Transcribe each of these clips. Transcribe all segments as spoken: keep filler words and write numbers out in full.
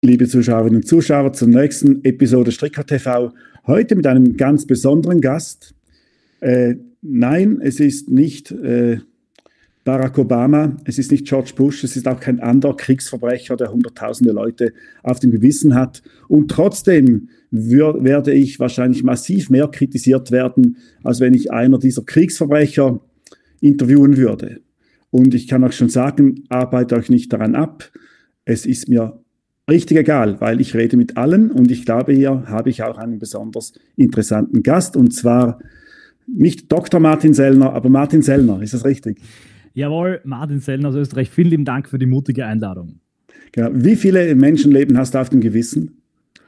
liebe Zuschauerinnen und Zuschauer, zur nächsten Episode Stricker T V. Heute mit einem ganz besonderen Gast. Äh, nein, es ist nicht äh, Barack Obama, es ist nicht George Bush, es ist auch kein anderer Kriegsverbrecher, der hunderttausende Leute auf dem Gewissen hat. Und trotzdem wür- werde ich wahrscheinlich massiv mehr kritisiert werden, als wenn ich einer dieser Kriegsverbrecher interviewen würde. Und ich kann auch schon sagen, arbeitet euch nicht daran ab. Es ist mir richtig egal, weil ich rede mit allen und ich glaube, hier habe ich auch einen besonders interessanten Gast, und zwar nicht Doktor Martin Sellner, aber Martin Sellner, ist das richtig? Jawohl, Martin Sellner aus Österreich, vielen lieben Dank für die mutige Einladung. Genau. Wie viele Menschenleben hast du auf dem Gewissen?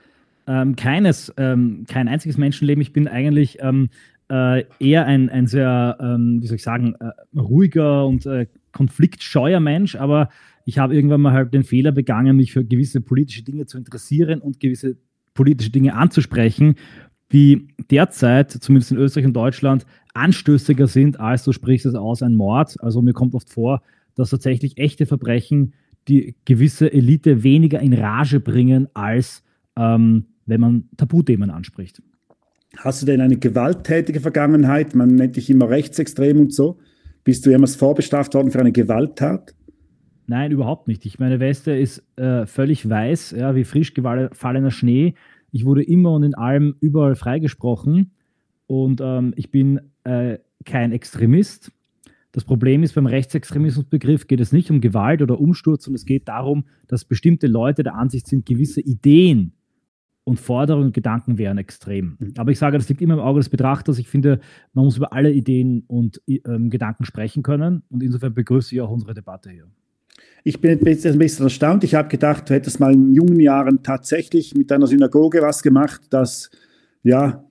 Ähm, keines, ähm, kein einziges Menschenleben. Ich bin eigentlich ähm, äh, eher ein, ein sehr, ähm, wie soll ich sagen, äh, ruhiger und äh, konfliktscheuer Mensch, aber ich habe irgendwann mal halt den Fehler begangen, mich für gewisse politische Dinge zu interessieren und gewisse politische Dinge anzusprechen, die derzeit, zumindest in Österreich und Deutschland, anstößiger sind als, du sprichst es aus, ein Mord. Also mir kommt oft vor, dass tatsächlich echte Verbrechen die gewisse Elite weniger in Rage bringen, als ähm, wenn man Tabuthemen anspricht. Hast du denn eine gewalttätige Vergangenheit? Man nennt dich immer rechtsextrem und so. Bist du jemals vorbestraft worden für eine Gewalttat? Nein, überhaupt nicht. Ich, meine Weste ist äh, völlig weiß, ja, wie frisch gefallener Schnee. Ich wurde immer und in allem überall freigesprochen und ähm, ich bin äh, kein Extremist. Das Problem ist, beim Rechtsextremismusbegriff geht es nicht um Gewalt oder Umsturz, sondern es geht darum, dass bestimmte Leute der Ansicht sind, gewisse Ideen und Forderungen und Gedanken wären extrem. Aber ich sage, das liegt immer im Auge des Betrachters. Ich finde, man muss über alle Ideen und ähm, Gedanken sprechen können und insofern begrüße ich auch unsere Debatte hier. Ich bin ein bisschen erstaunt. Ich habe gedacht, du hättest mal in jungen Jahren tatsächlich mit deiner Synagoge was gemacht, das ja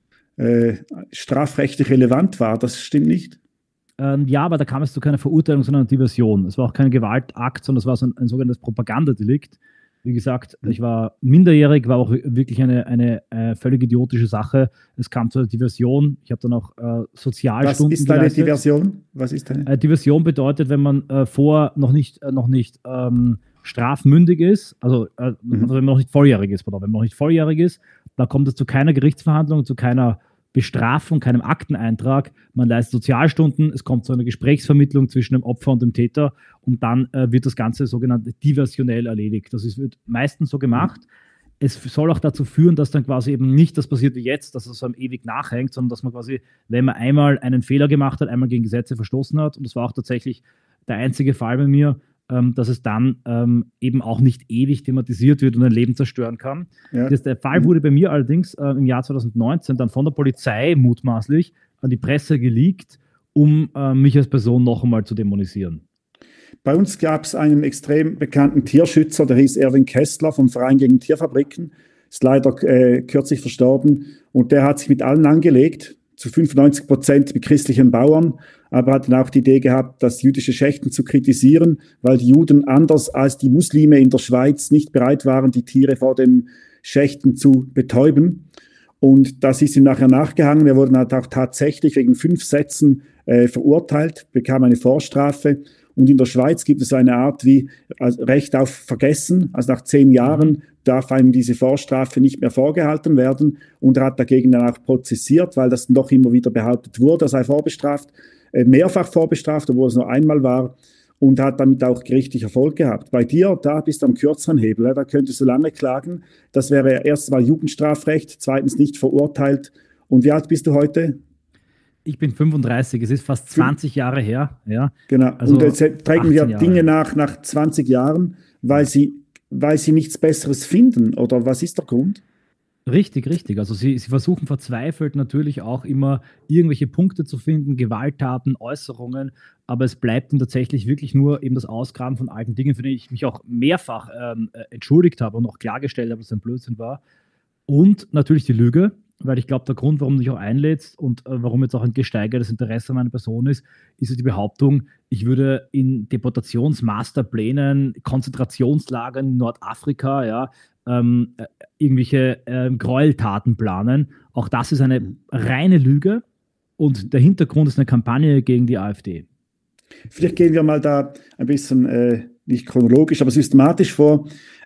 äh, strafrechtlich relevant war. Das stimmt nicht? Ähm, ja, aber da kam es zu keiner Verurteilung, sondern einer Diversion. Es war auch kein Gewaltakt, sondern es war so ein, ein sogenanntes Propagandadelikt. Wie gesagt, ich war minderjährig, war auch wirklich eine, eine äh, völlig idiotische Sache. Es kam zur Diversion. Ich habe dann auch äh, Sozialstunden Was ist deine geleistet. Diversion? Was ist deine? Äh, Diversion bedeutet, wenn man äh, vor noch nicht, äh, noch nicht ähm, strafmündig ist, also, äh, Mhm. also wenn man noch nicht volljährig ist, pardon, wenn man noch nicht volljährig ist, da kommt es zu keiner Gerichtsverhandlung, zu keiner Bestrafung, keinem Akteneintrag. Man leistet Sozialstunden, es kommt zu einer Gesprächsvermittlung zwischen dem Opfer und dem Täter und dann äh, wird das Ganze sogenannte diversionell erledigt. Das ist, wird meistens so gemacht. Es soll auch dazu führen, dass dann quasi eben nicht das passiert wie jetzt, dass es so einem ewig nachhängt, sondern dass man quasi, wenn man einmal einen Fehler gemacht hat, einmal gegen Gesetze verstoßen hat, und das war auch tatsächlich der einzige Fall bei mir, ähm, dass es dann ähm, eben auch nicht ewig thematisiert wird und ein Leben zerstören kann. Ja. Das, der Fall wurde bei mir allerdings äh, im Jahr zweitausendneunzehn dann von der Polizei mutmaßlich an die Presse geleakt, um äh, mich als Person noch einmal zu dämonisieren. Bei uns gab es einen extrem bekannten Tierschützer, der hieß Erwin Kessler vom Verein gegen Tierfabriken, ist leider äh, kürzlich verstorben, und der hat sich mit allen angelegt, zu fünfundneunzig Prozent mit christlichen Bauern, aber hat dann auch die Idee gehabt, das jüdische Schächten zu kritisieren, weil die Juden anders als die Muslime in der Schweiz nicht bereit waren, die Tiere vor dem Schächten zu betäuben. Und das ist ihm nachher nachgehangen. Er wurde dann auch tatsächlich wegen fünf Sätzen äh, verurteilt, bekam eine Vorstrafe. Und in der Schweiz gibt es eine Art wie also Recht auf Vergessen. Also nach zehn Jahren darf einem diese Vorstrafe nicht mehr vorgehalten werden. Und er hat dagegen dann auch prozessiert, weil das doch immer wieder behauptet wurde, er sei vorbestraft, äh, mehrfach vorbestraft, obwohl es nur einmal war. Und hat damit auch gerichtlich Erfolg gehabt. Bei dir, da bist du am kürzeren Hebel. Ja, da könntest du lange klagen. Das wäre erstens mal Jugendstrafrecht, zweitens nicht verurteilt. Und wie alt bist du heute? Ich bin fünfunddreißig, es ist fast zwanzig Jahre her. Ja. Genau. Also und jetzt trägen wir achtzehn Jahre. Dinge nach, nach zwanzig Jahren, weil sie, weil sie nichts Besseres finden. Oder was ist der Grund? Richtig, richtig. Also sie, sie versuchen verzweifelt natürlich auch immer irgendwelche Punkte zu finden, Gewalttaten, Äußerungen, aber es bleibt dann tatsächlich wirklich nur eben das Ausgraben von alten Dingen, für die ich mich auch mehrfach ähm, äh, entschuldigt habe und auch klargestellt habe, dass es ein Blödsinn war. Und natürlich die Lüge, weil ich glaube, der Grund, warum du dich auch einlädst und äh, warum jetzt auch ein gesteigertes Interesse an meiner Person ist, ist die Behauptung, ich würde in Deportationsmasterplänen, Konzentrationslagern in Nordafrika, ja, ähm, äh, irgendwelche äh, Gräueltaten planen. Auch das ist eine reine Lüge und der Hintergrund ist eine Kampagne gegen die AfD. Vielleicht gehen wir mal da ein bisschen, äh, nicht chronologisch, aber systematisch vor.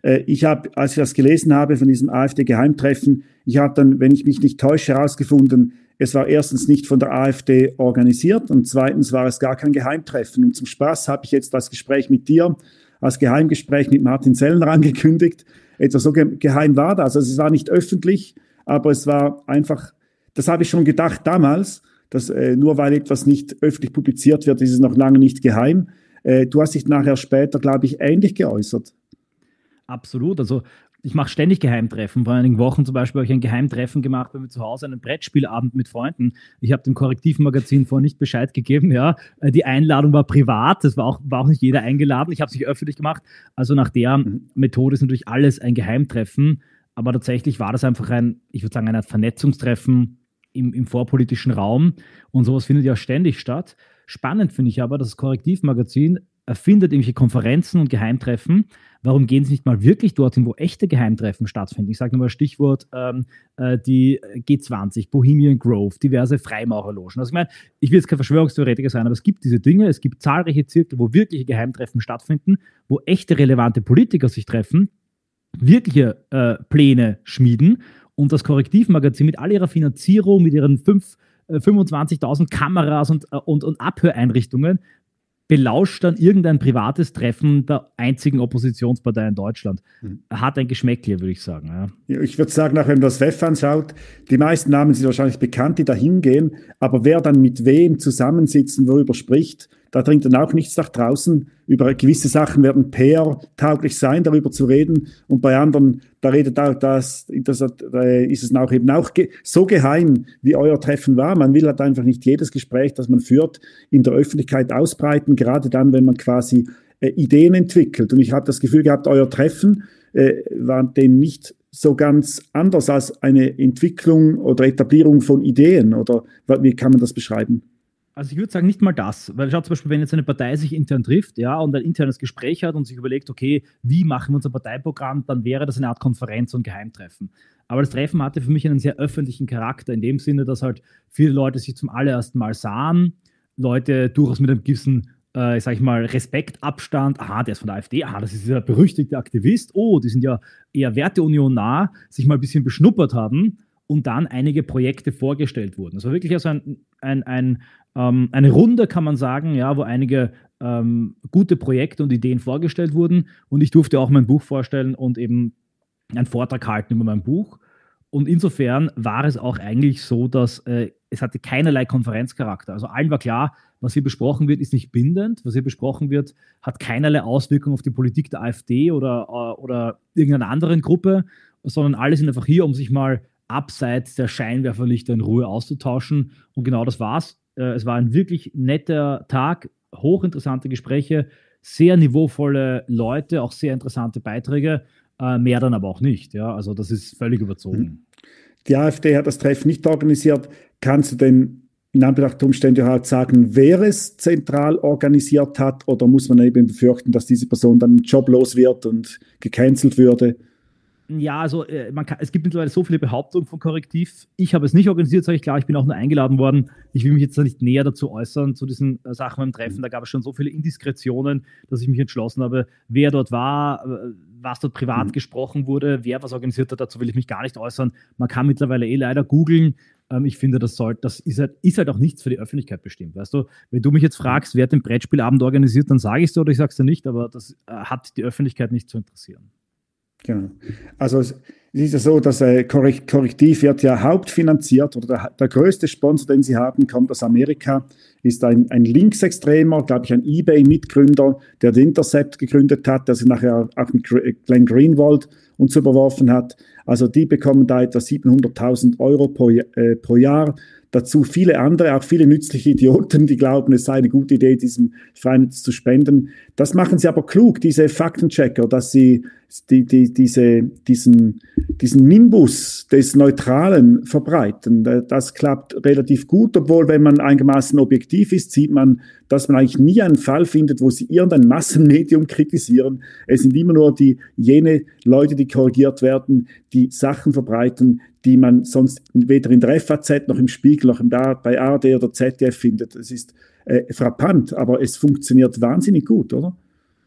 Äh, ich habe, als ich das gelesen habe von diesem AfD-Geheimtreffen, ich habe dann, wenn ich mich nicht täusche, herausgefunden, es war erstens nicht von der AfD organisiert und zweitens war es gar kein Geheimtreffen. Und zum Spaß habe ich jetzt das Gespräch mit dir als Geheimgespräch mit Martin Sellner angekündigt. Etwas so ge- geheim war das. Also es war nicht öffentlich, aber es war einfach, das habe ich schon gedacht damals, dass äh, nur weil etwas nicht öffentlich publiziert wird, ist es noch lange nicht geheim. Äh, du hast dich nachher später, glaube ich, ähnlich geäußert. Absolut. Also ich mache ständig Geheimtreffen. Vor einigen Wochen zum Beispiel habe ich ein Geheimtreffen gemacht, bei mir zu Hause einen Brettspielabend mit Freunden. Ich habe dem Korrektivmagazin vorher nicht Bescheid gegeben. Ja. Die Einladung war privat, das war auch, war auch nicht jeder eingeladen. Ich habe es nicht öffentlich gemacht. Also nach der mhm. Methode ist natürlich alles ein Geheimtreffen. Aber tatsächlich war das einfach ein, ich würde sagen, ein Vernetzungstreffen im, im vorpolitischen Raum. Und sowas findet ja ständig statt. Spannend finde ich aber, dass das Korrektivmagazin erfindet irgendwelche Konferenzen und Geheimtreffen. Warum gehen sie nicht mal wirklich dorthin, wo echte Geheimtreffen stattfinden? Ich sage nochmal Stichwort ähm, äh, die G zwanzig, Bohemian Grove, diverse Freimaurerlogen. Also ich meine, ich will jetzt kein Verschwörungstheoretiker sein, aber es gibt diese Dinge, es gibt zahlreiche Zirkel, wo wirkliche Geheimtreffen stattfinden, wo echte relevante Politiker sich treffen, wirkliche äh, Pläne schmieden und das Korrektivmagazin mit all ihrer Finanzierung, mit ihren fünf, äh, fünfundzwanzigtausend Kameras und, äh, und, und Abhöreinrichtungen belauscht dann irgendein privates Treffen der einzigen Oppositionspartei in Deutschland. Mhm. Hat ein Geschmäckle, würde ich sagen. Ja. Ja, ich würde sagen, auch wenn man das W E F anschaut, die meisten Namen sind wahrscheinlich bekannt, die da hingehen, aber wer dann mit wem zusammensitzt und worüber spricht, da dringt dann auch nichts nach draußen. Über gewisse Sachen werden P R-tauglich sein, darüber zu reden. Und bei anderen, da redet auch das, das äh, ist es auch eben auch ge- so geheim, wie euer Treffen war. Man will halt einfach nicht jedes Gespräch, das man führt, in der Öffentlichkeit ausbreiten, gerade dann, wenn man quasi äh, Ideen entwickelt. Und ich habe das Gefühl gehabt, euer Treffen äh, war dem nicht so ganz anders als eine Entwicklung oder Etablierung von Ideen. Oder wie kann man das beschreiben? Also ich würde sagen, nicht mal das, weil schaut zum Beispiel, wenn jetzt eine Partei sich intern trifft, ja, und ein internes Gespräch hat und sich überlegt, okay, wie machen wir unser Parteiprogramm, dann wäre das eine Art Konferenz und Geheimtreffen. Aber das Treffen hatte für mich einen sehr öffentlichen Charakter, in dem Sinne, dass halt viele Leute sich zum allerersten Mal sahen, Leute durchaus mit einem gewissen, äh, sag ich mal, Respektabstand, aha, der ist von der AfD, aha, das ist dieser berüchtigte Aktivist, oh, die sind ja eher Werteunion nah, sich mal ein bisschen beschnuppert haben und dann einige Projekte vorgestellt wurden. Das war wirklich also ein, ein, ein ähm, eine Runde, kann man sagen, ja, wo einige ähm, gute Projekte und Ideen vorgestellt wurden. Und ich durfte auch mein Buch vorstellen und eben einen Vortrag halten über mein Buch. Und insofern war es auch eigentlich so, dass äh, es hatte keinerlei Konferenzcharakter. Also allen war klar, was hier besprochen wird, ist nicht bindend. Was hier besprochen wird, hat keinerlei Auswirkungen auf die Politik der AfD oder, äh, oder irgendeiner anderen Gruppe, sondern alle sind einfach hier, um sich mal abseits der Scheinwerferlichter in Ruhe auszutauschen. Und genau das war's. Es war ein wirklich netter Tag, hochinteressante Gespräche, sehr niveauvolle Leute, auch sehr interessante Beiträge, äh, mehr dann aber auch nicht. Ja? Also das ist völlig überzogen. Die AfD hat das Treffen nicht organisiert. Kannst du denn in Anbetracht der Umstände halt sagen, wer es zentral organisiert hat, oder muss man eben befürchten, dass diese Person dann joblos wird und gecancelt würde? Ja, also äh, man kann, es gibt mittlerweile so viele Behauptungen von Korrektiv. Ich habe es nicht organisiert, sage ich klar, ich bin auch nur eingeladen worden. Ich will mich jetzt nicht näher dazu äußern, zu diesen äh, Sachen beim Treffen. Da gab es schon so viele Indiskretionen, dass ich mich entschlossen habe, wer dort war, äh, was dort privat mhm. gesprochen wurde, wer was organisiert hat, dazu will ich mich gar nicht äußern. Man kann mittlerweile eh leider googeln. Ähm, ich finde, das, soll, das ist, halt, ist halt auch nichts für die Öffentlikeit bestimmt. Weißt du, wenn du mich jetzt fragst, wer hat den Brettspielabend organisiert, dann sage ich es dir oder ich sage es dir nicht, aber das äh, hat die Öffentlichkeit nicht zu interessieren. Genau. Also es ist ja so, dass äh, Korrektiv wird ja hauptfinanziert, oder der, der größte Sponsor, den sie haben, kommt aus Amerika, ist ein, ein Linksextremer, glaube ich, ein eBay-Mitgründer, der den Intercept gegründet hat, der sich nachher auch mit Glenn Greenwald uns überworfen hat. Also die bekommen da etwa siebenhunderttausend Euro pro, äh, pro Jahr. Dazu viele andere, auch viele nützliche Idioten, die glauben, es sei eine gute Idee, diesem Verein zu spenden. Das machen sie aber klug, diese Faktenchecker, dass sie die, die, diese, diesen, diesen Nimbus des Neutralen verbreiten. Das klappt relativ gut, obwohl, wenn man einigermaßen objektiv ist, sieht man, dass man eigentlich nie einen Fall findet, wo sie irgendein Massenmedium kritisieren. Es sind immer nur die, jene Leute, die korrigiert werden, die Sachen verbreiten, die man sonst weder in der F A Z noch im Spiegel noch im, bei A R D oder Z D F findet. Es ist äh, frappant, aber es funktioniert wahnsinnig gut, oder?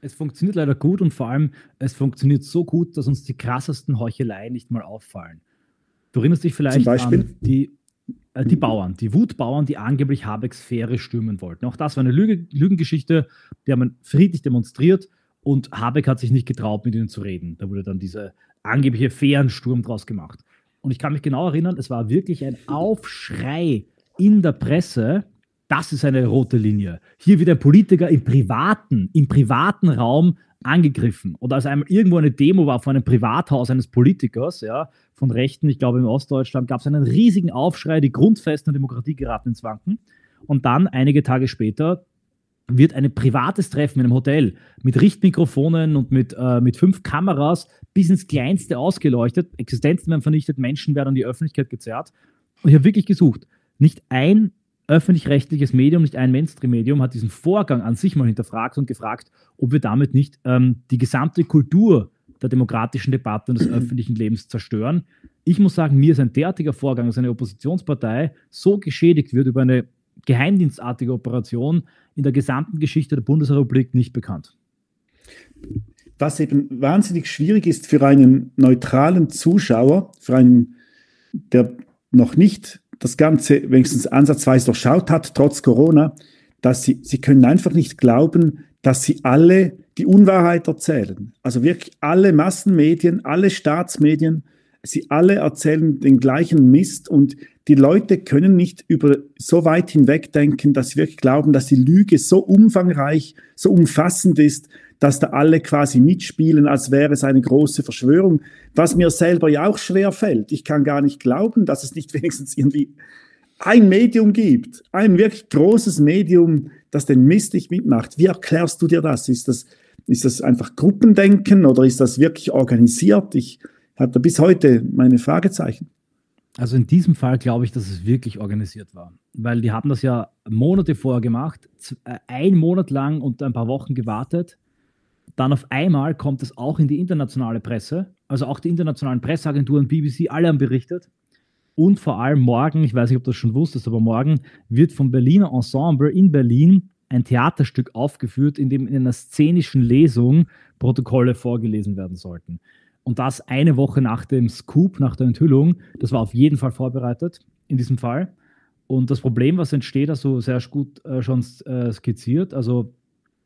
Es funktioniert leider gut und vor allem, es funktioniert so gut, dass uns die krassesten Heucheleien nicht mal auffallen. Du erinnerst dich vielleicht an die, äh, die Bauern, die Wutbauern, die angeblich Habecks Fähre stürmen wollten. Auch das war eine Lüge, Lügengeschichte, die haben friedlich demonstriert und Habeck hat sich nicht getraut, mit ihnen zu reden. Da wurde dann dieser angebliche Fährensturm draus gemacht. Und ich kann mich genau erinnern, es war wirklich ein Aufschrei in der Presse. Das ist eine rote Linie. Hier wird ein Politiker im privaten, im privaten Raum angegriffen. Oder als einmal irgendwo eine Demo war von einem Privathaus eines Politikers, ja, von Rechten, ich glaube in Ostdeutschland, gab es einen riesigen Aufschrei, die Grundfesten der Demokratie geraten ins Wanken. Und dann, einige Tage später, wird ein privates Treffen in einem Hotel mit Richtmikrofonen und mit, äh, mit fünf Kameras bis ins Kleinste ausgeleuchtet. Existenzen werden vernichtet, Menschen werden an die Öffentlichkeit gezerrt. Und ich habe wirklich gesucht. Nicht ein öffentlich-rechtliches Medium, nicht ein Mainstream-Medium hat diesen Vorgang an sich mal hinterfragt und gefragt, ob wir damit nicht ähm, die gesamte Kultur der demokratischen Debatte und des öffentlichen Lebens zerstören. Ich muss sagen, mir ist ein derartiger Vorgang, dass eine Oppositionspartei so geschädigt wird über eine geheimdienstartige Operation in der gesamten Geschichte der Bundesrepublik nicht bekannt. Was eben wahnsinnig schwierig ist für einen neutralen Zuschauer, für einen, der noch nicht das Ganze wenigstens ansatzweise durchschaut hat, trotz Corona, dass sie, sie können einfach nicht glauben, dass sie alle die Unwahrheit erzählen. Also wirklich alle Massenmedien, alle Staatsmedien, sie alle erzählen den gleichen Mist und die Leute können nicht über so weit hinweg denken, dass sie wirklich glauben, dass die Lüge so umfangreich, so umfassend ist, dass da alle quasi mitspielen, als wäre es eine große Verschwörung, was mir selber ja auch schwer fällt. Ich kann gar nicht glauben, dass es nicht wenigstens irgendwie ein Medium gibt, ein wirklich großes Medium, das den Mist nicht mitmacht. Wie erklärst du dir das? Ist das, ist das einfach Gruppendenken oder ist das wirklich organisiert? Ich hatte bis heute meine Fragezeichen. Also in diesem Fall glaube ich, dass es wirklich organisiert war, weil die haben das ja Monate vorher gemacht, ein Monat lang und ein paar Wochen gewartet. Dann auf einmal kommt es auch in die internationale Presse, also auch die internationalen Presseagenturen, B B C, alle haben berichtet. Und vor allem morgen, ich weiß nicht, ob du das schon wusstest, aber morgen wird vom Berliner Ensemble in Berlin ein Theaterstück aufgeführt, in dem in einer szenischen Lesung Protokolle vorgelesen werden sollten. Und das eine Woche nach dem Scoop, nach der Enthüllung, das war auf jeden Fall vorbereitet in diesem Fall. Und das Problem, was entsteht, also sehr gut äh, schon äh, skizziert, also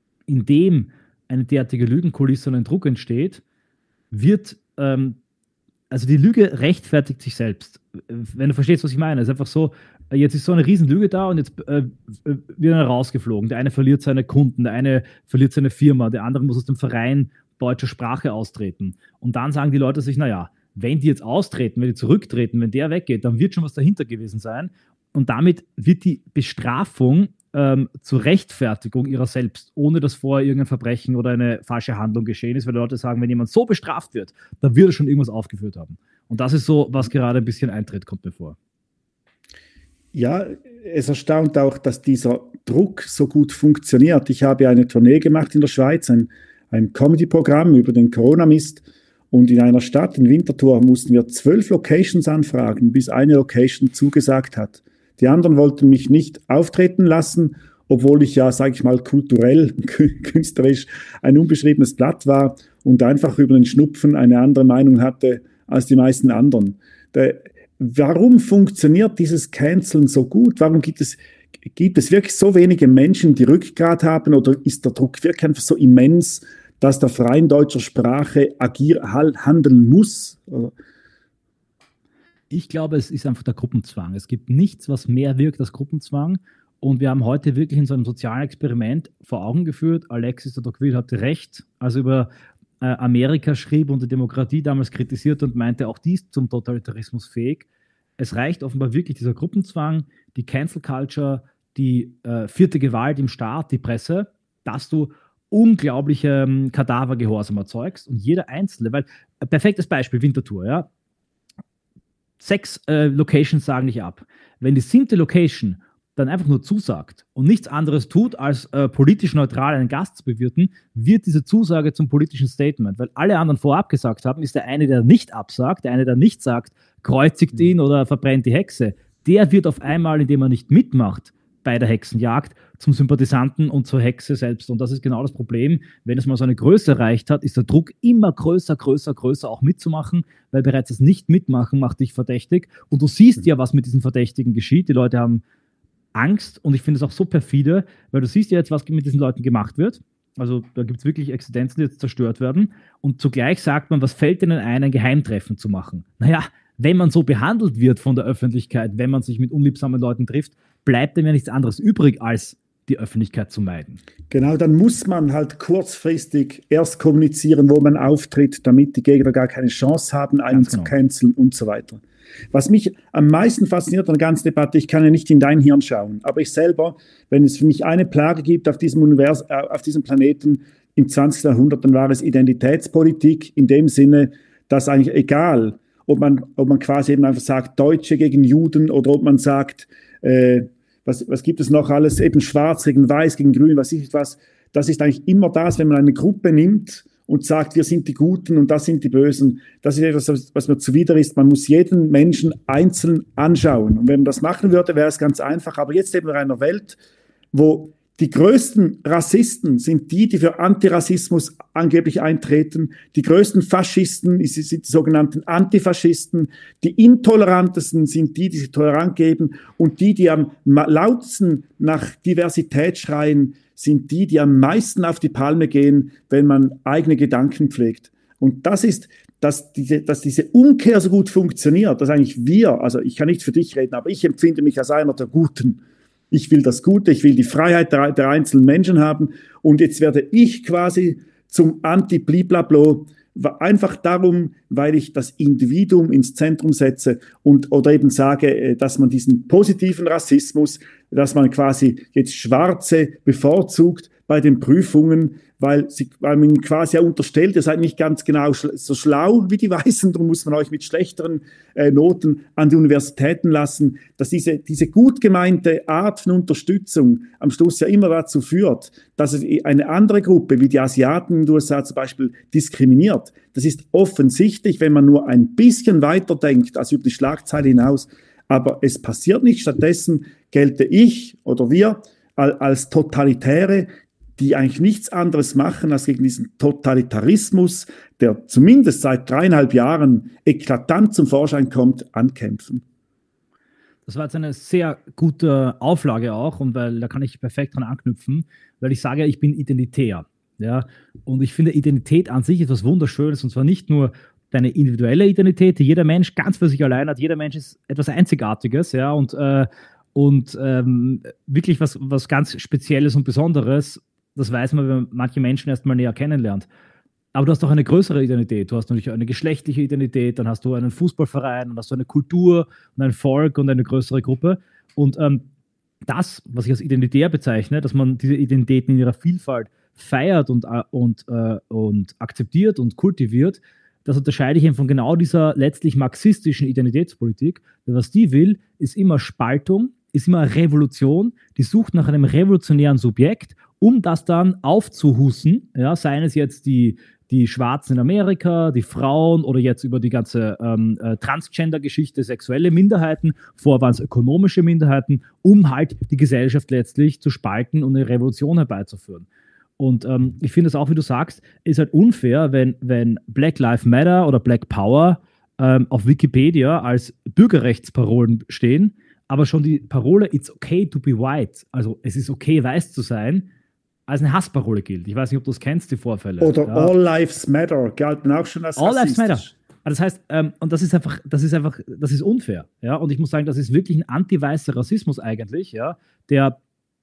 indem eine derartige Lügenkulisse und ein Druck entsteht, wird, ähm, also die Lüge rechtfertigt sich selbst. Wenn du verstehst, was ich meine. Es ist einfach so, jetzt ist so eine Riesenlüge da und jetzt äh, wird einer rausgeflogen. Der eine verliert seine Kunden, der eine verliert seine Firma, der andere muss aus dem Verein deutscher Sprache austreten. Und dann sagen die Leute sich, naja, wenn die jetzt austreten, wenn die zurücktreten, wenn der weggeht, dann wird schon was dahinter gewesen sein. Und damit wird die Bestrafung ähm, zur Rechtfertigung ihrer selbst, ohne dass vorher irgendein Verbrechen oder eine falsche Handlung geschehen ist, weil die Leute sagen, wenn jemand so bestraft wird, dann wird er schon irgendwas aufgeführt haben. Und das ist so, was gerade ein bisschen eintritt, kommt mir vor. Ja, es erstaunt auch, dass dieser Druck so gut funktioniert. Ich habe eine Tournee gemacht in der Schweiz, ein, ein Comedy-Programm über den Corona-Mist. Und in einer Stadt, in Winterthur, mussten wir zwölf Locations anfragen, bis eine Location zugesagt hat. Die anderen wollten mich nicht auftreten lassen, obwohl ich ja, sage ich mal, kulturell, künstlerisch ein unbeschriebenes Blatt war und einfach über den Schnupfen eine andere Meinung hatte als die meisten anderen. Der, warum funktioniert dieses Canceln so gut? Warum gibt es, gibt es wirklich so wenige Menschen, die Rückgrat haben, oder ist der Druck wirklich einfach so immens, dass der freien deutscher Sprache agier, handeln muss? Ich glaube, es ist einfach der Gruppenzwang. Es gibt nichts, was mehr wirkt als Gruppenzwang. Und wir haben heute wirklich in so einem sozialen Experiment vor Augen geführt. Alexis de Tocqueville hatte recht, als er über äh, Amerika schrieb und die Demokratie damals kritisierte und meinte, auch dies zum Totalitarismus fähig. Es reicht offenbar wirklich dieser Gruppenzwang, die Cancel Culture, die äh, vierte Gewalt im Staat, die Presse, dass du unglaubliche ähm, Kadavergehorsam erzeugst. Und jeder Einzelne, weil, äh, perfektes Beispiel, Winterthur, ja. Sechs äh, Locations sagen nicht ab. Wenn die siebte Location dann einfach nur zusagt und nichts anderes tut, als äh, politisch neutral einen Gast zu bewirten, wird diese Zusage zum politischen Statement. Weil alle anderen vorab gesagt haben, ist der eine, der nicht absagt, der eine, der nicht sagt, kreuzigt ihn oder verbrennt die Hexe. Der wird auf einmal, indem er nicht mitmacht, bei der Hexenjagd zum Sympathisanten und zur Hexe selbst. Und das ist genau das Problem. Wenn es mal so eine Größe erreicht hat, ist der Druck immer größer, größer, größer auch mitzumachen, weil bereits das Nicht-Mitmachen macht dich verdächtig. Und du siehst ja, was mit diesen Verdächtigen geschieht. Die Leute haben Angst und ich finde es auch so perfide, weil du siehst ja jetzt, was mit diesen Leuten gemacht wird. Also da gibt es wirklich Existenzen, die jetzt zerstört werden. Und zugleich sagt man, was fällt ihnen ein, ein Geheimtreffen zu machen? Naja, wenn man so behandelt wird von der Öffentlichkeit, wenn man sich mit unliebsamen Leuten trifft, bleibt dem ja nichts anderes übrig, als die Öffentlichkeit zu meiden. Genau, dann muss man halt kurzfristig erst kommunizieren, wo man auftritt, damit die Gegner gar keine Chance haben, einen Ganz zu genau. canceln und so weiter. Was mich am meisten fasziniert an der ganzen Debatte, ich kann ja nicht in dein Hirn schauen, aber ich selber, wenn es für mich eine Plage gibt auf diesem Univers- äh, auf diesem Planeten im zwanzigsten Jahrhundert, dann war es Identitätspolitik in dem Sinne, dass eigentlich egal, ob man, ob man quasi eben einfach sagt, Deutsche gegen Juden oder ob man sagt, äh, was, was gibt es noch alles, eben Schwarz gegen Weiß, gegen Grün, was ich was, das ist eigentlich immer das, wenn man eine Gruppe nimmt und sagt, wir sind die Guten und das sind die Bösen. Das ist etwas, was mir zuwider ist. Man muss jeden Menschen einzeln anschauen. Und wenn man das machen würde, wäre es ganz einfach. Aber jetzt leben wir in einer Welt, wo die größten Rassisten sind die, die für Antirassismus angeblich eintreten. Die größten Faschisten sind die sogenannten Antifaschisten. Die intolerantesten sind die, die sich tolerant geben. Und die, die am lautesten nach Diversität schreien, sind die, die am meisten auf die Palme gehen, wenn man eigene Gedanken pflegt. Und das ist, dass diese, dass diese Umkehr so gut funktioniert, dass eigentlich wir, also ich kann nicht für dich reden, aber ich empfinde mich als einer der Guten. Ich will das Gute, ich will die Freiheit der, der einzelnen Menschen haben und jetzt werde ich quasi zum Anti-Bliblablo, einfach darum, weil ich das Individuum ins Zentrum setze und oder eben sage, dass man diesen positiven Rassismus, dass man quasi jetzt Schwarze bevorzugt bei den Prüfungen, weil, sie, weil man ihnen quasi ja unterstellt, ihr seid nicht ganz genau schl- so schlau wie die Weißen, darum muss man euch mit schlechteren äh, Noten an die Universitäten lassen, dass diese, diese gut gemeinte Art von Unterstützung am Schluss ja immer dazu führt, dass es eine andere Gruppe, wie die Asiaten in den U S A zum Beispiel, diskriminiert. Das ist offensichtlich, wenn man nur ein bisschen weiter denkt, als über die Schlagzeile hinaus. Aber es passiert nicht. Stattdessen gelte ich oder wir als Totalitäre, die eigentlich nichts anderes machen, als gegen diesen Totalitarismus, der zumindest seit dreieinhalb Jahren eklatant zum Vorschein kommt, ankämpfen. Das war jetzt eine sehr gute Auflage auch, und weil da kann ich perfekt dran anknüpfen, weil ich sage, ich bin identitär. Ja? Und ich finde, Identität an sich etwas Wunderschönes, und zwar nicht nur deine individuelle Identität, die jeder Mensch ganz für sich allein hat. Jeder Mensch ist etwas Einzigartiges, ja, und, äh, und ähm, wirklich was, was ganz Spezielles und Besonderes. Das weiß man, wenn man manche Menschen erst mal näher kennenlernt. Aber du hast auch eine größere Identität. Du hast natürlich eine geschlechtliche Identität, dann hast du einen Fußballverein, dann hast du eine Kultur und ein Volk und eine größere Gruppe. Und ähm, das, was ich als identitär bezeichne, dass man diese Identitäten in ihrer Vielfalt feiert und, äh, und, äh, und akzeptiert und kultiviert, das unterscheide ich eben von genau dieser letztlich marxistischen Identitätspolitik. Weil was die will, ist immer Spaltung, ist immer Revolution. Die sucht nach einem revolutionären Subjekt, um das dann aufzuhusten, ja, seien es jetzt die, die Schwarzen in Amerika, die Frauen oder jetzt über die ganze ähm, äh, Transgender-Geschichte, sexuelle Minderheiten, vorher waren es ökonomische Minderheiten, um halt die Gesellschaft letztlich zu spalten und eine Revolution herbeizuführen. Und ähm, ich finde es auch, wie du sagst, ist halt unfair, wenn, wenn Black Lives Matter oder Black Power ähm, auf Wikipedia als Bürgerrechtsparolen stehen, aber schon die Parole "It's okay to be white", also es ist okay, weiß zu sein, als eine Hassparole gilt. Ich weiß nicht, ob du das kennst, die Vorfälle. Oder ja. All Lives Matter galten auch schon als All Lives Matter. rassistisch. Das heißt, ähm, und das ist einfach, das ist einfach, das ist unfair. Ja? Und ich muss sagen, das ist wirklich ein anti-weißer Rassismus eigentlich, ja, der,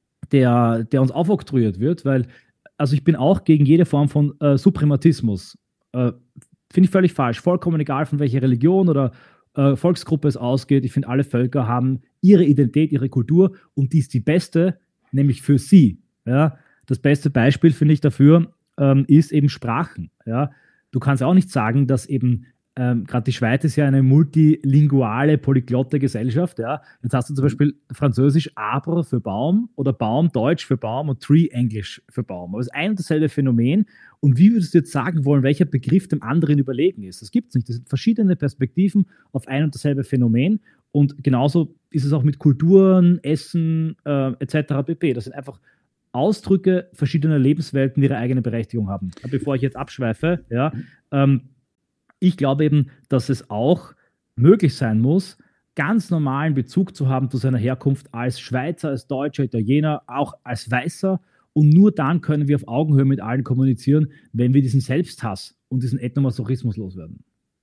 der, der uns aufoktroyiert wird, weil, also ich bin auch gegen jede Form von äh, Suprematismus. Äh, Finde ich völlig falsch. Vollkommen egal, von welcher Religion oder äh, Volksgruppe es ausgeht. Ich finde, alle Völker haben ihre Identität, ihre Kultur, und die ist die beste, nämlich für sie. Ja? Das beste Beispiel, finde ich, dafür ähm, ist eben Sprachen. Ja? Du kannst auch nicht sagen, dass eben, ähm, gerade die Schweiz ist ja eine multilinguale, polyglotte Gesellschaft. Ja? Jetzt hast du zum Beispiel Französisch Arbre für Baum oder Baum Deutsch für Baum und Tree Englisch für Baum. Aber es ist ein und dasselbe Phänomen. Und wie würdest du jetzt sagen wollen, welcher Begriff dem anderen überlegen ist? Das gibt es nicht. Das sind verschiedene Perspektiven auf ein und dasselbe Phänomen. Und genauso ist es auch mit Kulturen, Essen äh, et cetera pp. Das sind einfach Ausdrücke verschiedener Lebenswelten, die ihre eigene Berechtigung haben. Bevor ich jetzt abschweife, ja, ähm, ich glaube eben, dass es auch möglich sein muss, ganz normalen Bezug zu haben zu seiner Herkunft als Schweizer, als Deutscher, Italiener, auch als Weißer. Und nur dann können wir auf Augenhöhe mit allen kommunizieren, wenn wir diesen Selbsthass und diesen Ethnomasochismus loswerden.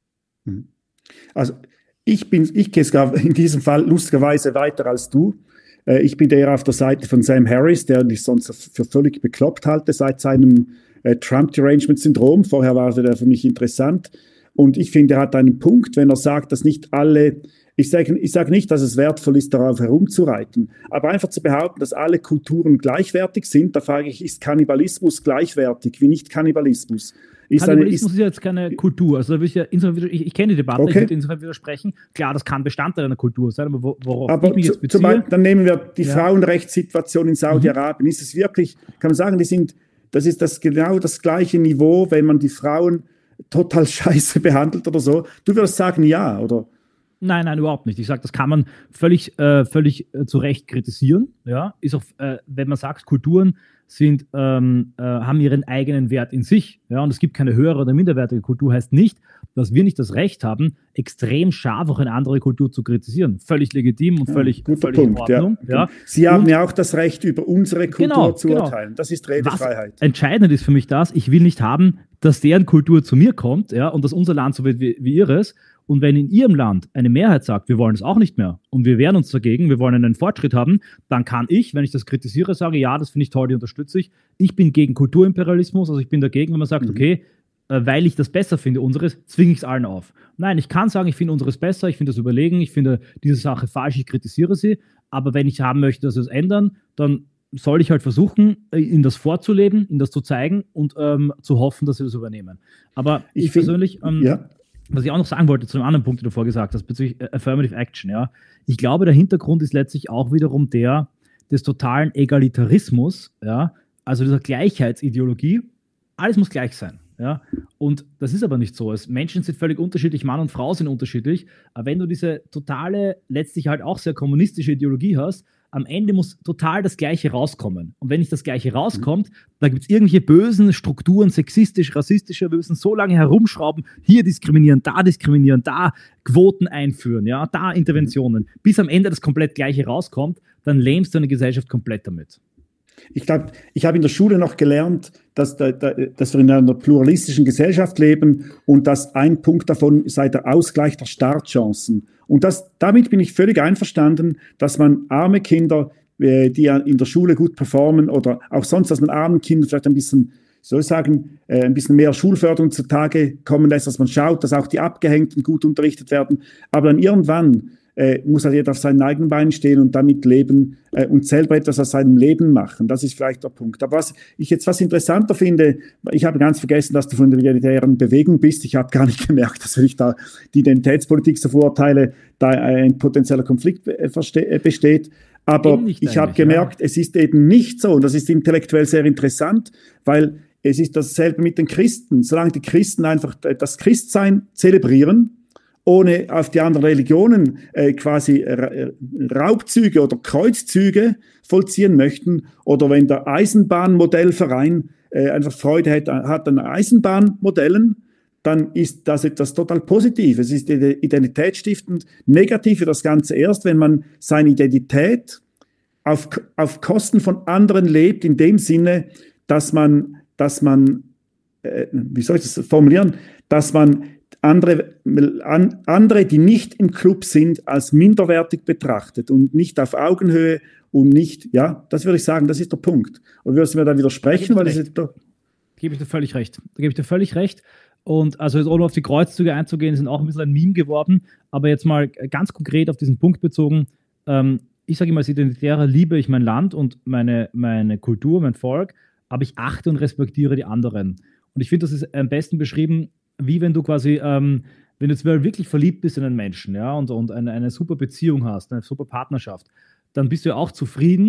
Also ich bin, ich gehe sogar in diesem Fall lustigerweise weiter als du. Ich bin eher auf der Seite von Sam Harris, der ich sonst für völlig bekloppt halte seit seinem äh, Trump-Derangement-Syndrom. Vorher war der für mich interessant. Und ich finde, er hat einen Punkt, wenn er sagt, dass nicht alle, ich sage ich sag nicht, dass es wertvoll ist, darauf herumzureiten, aber einfach zu behaupten, dass alle Kulturen gleichwertig sind, da frage ich, ist Kannibalismus gleichwertig wie nicht Kannibalismus? Ist Kannibalismus eine, ist, ist ja jetzt keine Kultur. Also da will ich, ja insofern, ich, ich kenne die Debatte, okay. Ich würde insofern widersprechen. Klar, das kann Bestandteil einer Kultur sein, aber worauf aber ich mich jetzt beziehe... Zum Beispiel, dann nehmen wir die ja. Frauenrechtssituation in Saudi-Arabien. Mhm. Ist es wirklich, kann man sagen, die sind, das ist das genau das gleiche Niveau, wenn man die Frauen total scheiße behandelt oder so? Du würdest sagen, ja, oder? Nein, nein, überhaupt nicht. Ich sage, das kann man völlig, äh, völlig äh, zu Recht kritisieren. Ja? Ist auch, äh, wenn man sagt, Kulturen sind, ähm, äh, haben ihren eigenen Wert in sich. Ja? Und es gibt keine höhere oder minderwertige Kultur, heißt nicht, dass wir nicht das Recht haben, extrem scharf auch eine andere Kultur zu kritisieren. Völlig legitim und völlig, ja, völlig Punkt, in Ordnung. Ja. Ja? Sie haben und, ja auch das Recht, über unsere Kultur genau, zu genau. urteilen. Das ist Redefreiheit. Was entscheidend ist für mich das, ich will nicht haben, dass deren Kultur zu mir kommt, ja, und dass unser Land so wird wie, wie ihres. Und wenn in ihrem Land eine Mehrheit sagt, wir wollen es auch nicht mehr und wir wehren uns dagegen, wir wollen einen Fortschritt haben, dann kann ich, wenn ich das kritisiere, sage, ja, das finde ich toll, die unterstütze ich. Ich bin gegen Kulturimperialismus, also ich bin dagegen, wenn man sagt, mhm. okay, äh, weil ich das besser finde, unseres, zwinge ich es allen auf. Nein, ich kann sagen, ich finde unseres besser, ich finde das überlegen, ich finde diese Sache falsch, ich kritisiere sie, aber wenn ich haben möchte, dass wir es ändern, dann soll ich halt versuchen, ihnen das vorzuleben, ihnen das zu zeigen und ähm, zu hoffen, dass sie das übernehmen. Aber ich, ich find, persönlich... Ähm, ja. Was ich auch noch sagen wollte zu einem anderen Punkt, den du vorher gesagt hast, bezüglich Affirmative Action, ja. Ich glaube, der Hintergrund ist letztlich auch wiederum der des totalen Egalitarismus, ja, also dieser Gleichheitsideologie. Alles muss gleich sein, ja. Und das ist aber nicht so. Es, Menschen sind völlig unterschiedlich, Mann und Frau sind unterschiedlich. Aber wenn du diese totale, letztlich halt auch sehr kommunistische Ideologie hast, am Ende muss total das Gleiche rauskommen. Und wenn nicht das Gleiche rauskommt, mhm. da gibt es irgendwelche bösen Strukturen, sexistisch, rassistische, wir müssen so lange herumschrauben, hier diskriminieren, da diskriminieren, da Quoten einführen, ja, da Interventionen, mhm. bis am Ende das komplett Gleiche rauskommt, dann lähmst du eine Gesellschaft komplett damit. Ich glaube, ich habe in der Schule noch gelernt, dass, da, da, dass wir in einer pluralistischen Gesellschaft leben und dass ein Punkt davon sei der Ausgleich der Startchancen. Und das, damit bin ich völlig einverstanden, dass man arme Kinder, äh, die in der Schule gut performen oder auch sonst, dass man armen Kindern vielleicht ein bisschen, soll ich sagen, äh, ein bisschen mehr Schulförderung zutage kommen lässt, dass man schaut, dass auch die Abgehängten gut unterrichtet werden. Aber dann irgendwann Äh, muss halt jeder auf seinen eigenen Beinen stehen und damit leben äh, und selber etwas aus seinem Leben machen. Das ist vielleicht der Punkt. Aber was ich jetzt was interessanter finde, ich habe ganz vergessen, dass du von der identitären Bewegung bist. Ich habe gar nicht gemerkt, dass wenn ich da die Identitätspolitik so verurteile, da ein potenzieller Konflikt äh, besteht. Aber ich habe gemerkt, ja. Es ist eben nicht so, und das ist intellektuell sehr interessant, weil es ist dasselbe mit den Christen. Solange die Christen einfach das Christsein zelebrieren, ohne auf die anderen Religionen äh, quasi Ra- Raubzüge oder Kreuzzüge vollziehen möchten, oder wenn der Eisenbahnmodellverein äh, einfach Freude hat, hat an Eisenbahnmodellen, dann ist das etwas total Positives. Es ist identitätsstiftend. Negativ für das Ganze erst, wenn man seine Identität auf, auf Kosten von anderen lebt, in dem Sinne, dass man, dass man äh, wie soll ich das formulieren, dass man Andere, an, andere, die nicht im Club sind, als minderwertig betrachtet und nicht auf Augenhöhe und nicht, ja, das würde ich sagen, das ist der Punkt. Und würdest du mir da widersprechen? Da weil das ist da gebe ich dir völlig recht. Da gebe ich dir völlig recht. Und also jetzt ohne auf die Kreuzzüge einzugehen, sind auch ein bisschen ein Meme geworden. Aber jetzt mal ganz konkret auf diesen Punkt bezogen. Ähm, ich sage immer, als Identitärer liebe ich mein Land und meine, meine Kultur, mein Volk, aber ich achte und respektiere die anderen. Und ich finde, das ist am besten beschrieben, wie wenn du quasi, ähm, wenn du jetzt wirklich verliebt bist in einen Menschen, ja, und, und eine, eine super Beziehung hast, eine super Partnerschaft, dann bist du ja auch zufrieden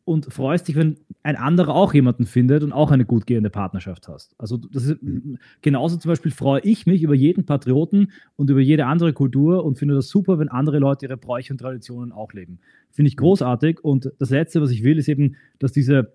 und freust dich, wenn ein anderer auch jemanden findet und auch eine gut gehende Partnerschaft hast. Also das ist, genauso zum Beispiel freue ich mich über jeden Patrioten und über jede andere Kultur und finde das super, wenn andere Leute ihre Bräuche und Traditionen auch leben. Finde ich großartig. Und das Letzte, was ich will, ist eben, dass diese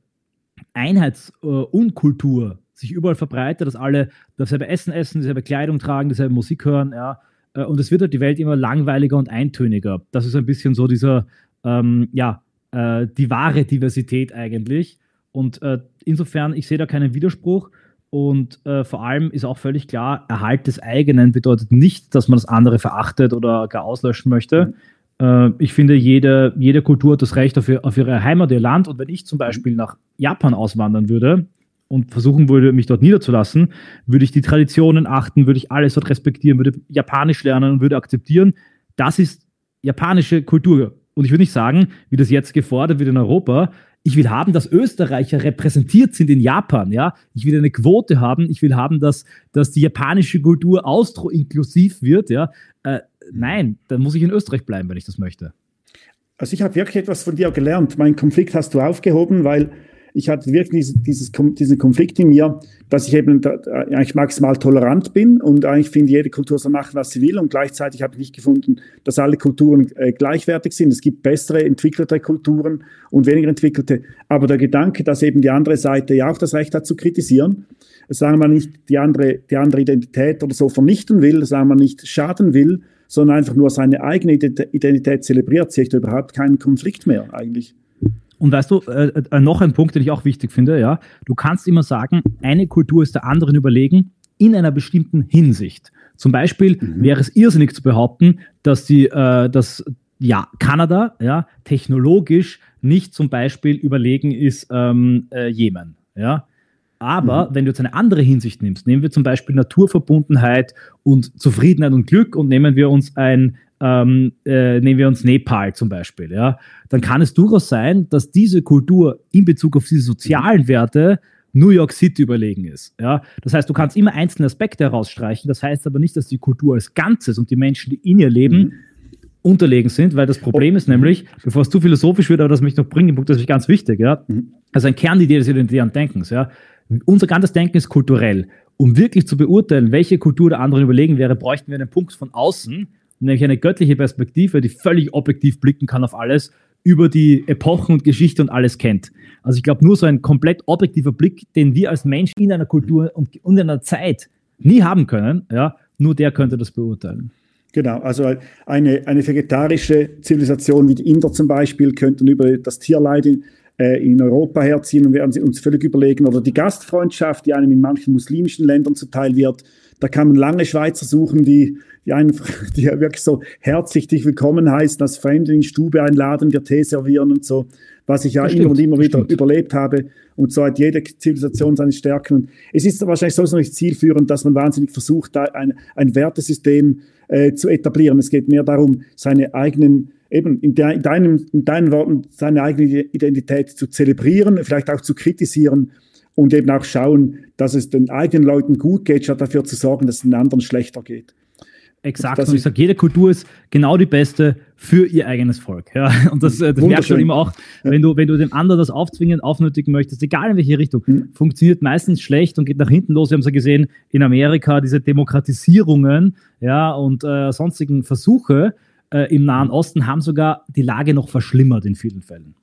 Einheitsunkultur äh, sich überall verbreitet, dass alle dasselbe Essen essen, dieselbe Kleidung tragen, dieselbe Musik hören, ja. Und es wird halt die Welt immer langweiliger und eintöniger. Das ist ein bisschen so dieser, ähm, ja, äh, die wahre Diversität eigentlich. Und äh, insofern, ich sehe da keinen Widerspruch. Und äh, vor allem ist auch völlig klar, Erhalt des eigenen bedeutet nicht, dass man das andere verachtet oder gar auslöschen möchte. Mhm. Äh, ich finde, jede, jede Kultur hat das Recht auf, ihr, auf ihre Heimat, ihr Land. Und wenn ich zum Beispiel nach Japan auswandern würde und versuchen würde, mich dort niederzulassen, würde ich die Traditionen achten, würde ich alles dort respektieren, würde Japanisch lernen und würde akzeptieren, das ist japanische Kultur. Und ich würde nicht sagen, wie das jetzt gefordert wird in Europa, ich will haben, dass Österreicher repräsentiert sind in Japan, ja. Ich will eine Quote haben, ich will haben, dass, dass die japanische Kultur austro-inklusiv wird, ja. Äh, nein, dann muss ich in Österreich bleiben, wenn ich das möchte. Also ich habe wirklich etwas von dir gelernt. Meinen Konflikt hast du aufgehoben, weil ich hatte wirklich dieses, diesen Konflikt in mir, dass ich eben da, eigentlich maximal tolerant bin und eigentlich finde, jede Kultur soll machen, was sie will, und gleichzeitig habe ich nicht gefunden, dass alle Kulturen äh, gleichwertig sind. Es gibt bessere, entwickelte Kulturen und weniger entwickelte. Aber der Gedanke, dass eben die andere Seite ja auch das Recht hat zu kritisieren, sagen wir nicht die andere, die andere Identität oder so vernichten will, sagen wir nicht schaden will, sondern einfach nur seine eigene Identität zelebriert, sehe ich da überhaupt keinen Konflikt mehr eigentlich. Und weißt du, äh, äh, noch ein Punkt, den ich auch wichtig finde, ja, du kannst immer sagen, eine Kultur ist der anderen überlegen in einer bestimmten Hinsicht. Zum Beispiel mhm. wäre es irrsinnig zu behaupten, dass die, äh, dass, ja, Kanada, ja, technologisch nicht zum Beispiel überlegen ist ähm, äh, Jemen, ja. Aber mhm. wenn du jetzt eine andere Hinsicht nimmst, nehmen wir zum Beispiel Naturverbundenheit und Zufriedenheit und Glück und nehmen wir uns ein Ähm, äh, nehmen wir uns Nepal zum Beispiel, ja, dann kann es durchaus sein, dass diese Kultur in Bezug auf diese sozialen Werte New York City überlegen ist. Ja? Das heißt, du kannst immer einzelne Aspekte herausstreichen, das heißt aber nicht, dass die Kultur als Ganzes und die Menschen, die in ihr leben, mhm. unterlegen sind, weil das Problem ist nämlich, bevor es zu philosophisch wird, aber das möchte ich noch bringen, den Punkt, das ist ganz wichtig, ja, mhm. also ein Kernidee des identitären Denkens, ja, unser ganzes Denken ist kulturell. Um wirklich zu beurteilen, welche Kultur der anderen überlegen wäre, bräuchten wir einen Punkt von außen, nämlich eine göttliche Perspektive, die völlig objektiv blicken kann auf alles, über die Epochen und Geschichte und alles kennt. Also ich glaube, nur so ein komplett objektiver Blick, den wir als Mensch in einer Kultur und in einer Zeit nie haben können, ja, nur der könnte das beurteilen. Genau, also eine, eine vegetarische Zivilisation wie die Inder zum Beispiel könnten über das Tierleid in, äh, in Europa herziehen und werden sie uns völlig überlegen. Oder die Gastfreundschaft, die einem in manchen muslimischen Ländern zuteil wird. Da kann man lange Schweizer suchen, die, die, einen, die wirklich so herzlich dich willkommen heißen, als Fremde in die Stube einladen, dir Tee servieren und so, was ich ja immer und immer wieder überlebt habe. Und so hat jede Zivilisation seine Stärken. Und es ist wahrscheinlich sowieso nicht zielführend, dass man wahnsinnig versucht, da ein, ein Wertesystem äh, zu etablieren. Es geht mehr darum, seine eigenen, eben in, de, in, deinem, in deinen Worten, seine eigene Identität zu zelebrieren, vielleicht auch zu kritisieren. Und eben auch schauen, dass es den eigenen Leuten gut geht, statt dafür zu sorgen, dass es den anderen schlechter geht. Exakt. Und ich sage, jede Kultur ist genau die beste für ihr eigenes Volk. Ja? Und das, das merkst du immer auch, ja. wenn du, wenn du dem anderen das aufzwingen, aufnötigen möchtest, egal in welche Richtung, hm. funktioniert meistens schlecht und geht nach hinten los. Wir haben es ja gesehen in Amerika, diese Demokratisierungen, ja, und äh, sonstigen Versuche äh, im Nahen Osten haben sogar die Lage noch verschlimmert in vielen Fällen.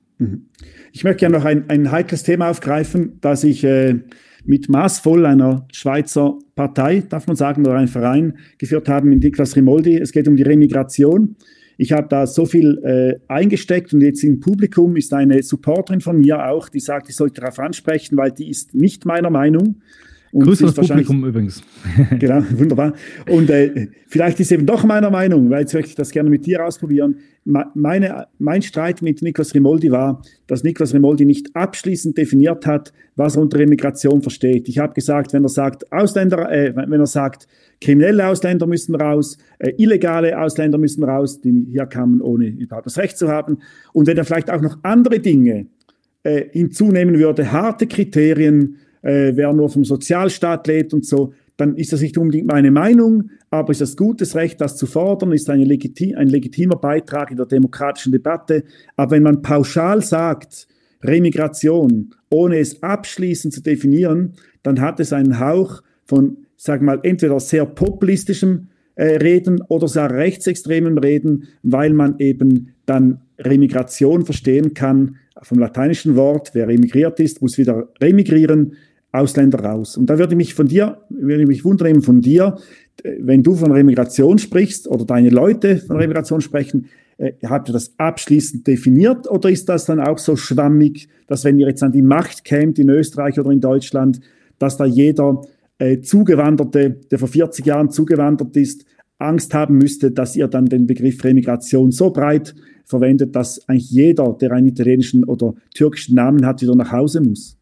Ich möchte gerne noch ein, ein heikles Thema aufgreifen, das ich äh, mit Maßvoll, einer Schweizer Partei, darf man sagen, oder einem Verein geführt habe, mit Niklas Rimoldi. Es geht um die Remigration. Ich habe da so viel äh, eingesteckt und jetzt im Publikum ist eine Supporterin von mir auch, die sagt, ich sollte darauf ansprechen, weil die ist nicht meiner Meinung. Grüße das Publikum übrigens. Genau, wunderbar. Und äh, vielleicht ist eben doch meiner Meinung, weil jetzt möchte ich das gerne mit dir ausprobieren. Meine, mein Streit mit Niklas Rimoldi war, dass Niklas Rimoldi nicht abschließend definiert hat, was er unter Remigration versteht. Ich habe gesagt, wenn er sagt, Ausländer, äh, wenn er sagt, kriminelle Ausländer müssen raus, äh, illegale Ausländer müssen raus, die hier kamen, ohne überhaupt das Recht zu haben. Und wenn er vielleicht auch noch andere Dinge äh, hinzunehmen würde, harte Kriterien, Äh, wer nur vom Sozialstaat lebt und so, dann ist das nicht unbedingt meine Meinung, aber ist das gutes Recht, das zu fordern, ist eine legiti- ein legitimer Beitrag in der demokratischen Debatte. Aber wenn man pauschal sagt, Remigration, ohne es abschließend zu definieren, dann hat es einen Hauch von, sag mal, entweder sehr populistischem äh, Reden oder sehr rechtsextremem Reden, weil man eben dann Remigration verstehen kann, vom lateinischen Wort, wer emigriert ist, muss wieder remigrieren, Ausländer raus. Und da würde mich von dir, würde mich wundern von dir, wenn du von Remigration sprichst oder deine Leute von Remigration sprechen, äh, habt ihr das abschließend definiert oder ist das dann auch so schwammig, dass wenn ihr jetzt an die Macht kämt in Österreich oder in Deutschland, dass da jeder äh, Zugewanderte, der vor vierzig Jahren zugewandert ist, Angst haben müsste, dass ihr dann den Begriff Remigration so breit verwendet, dass eigentlich jeder, der einen italienischen oder türkischen Namen hat, wieder nach Hause muss?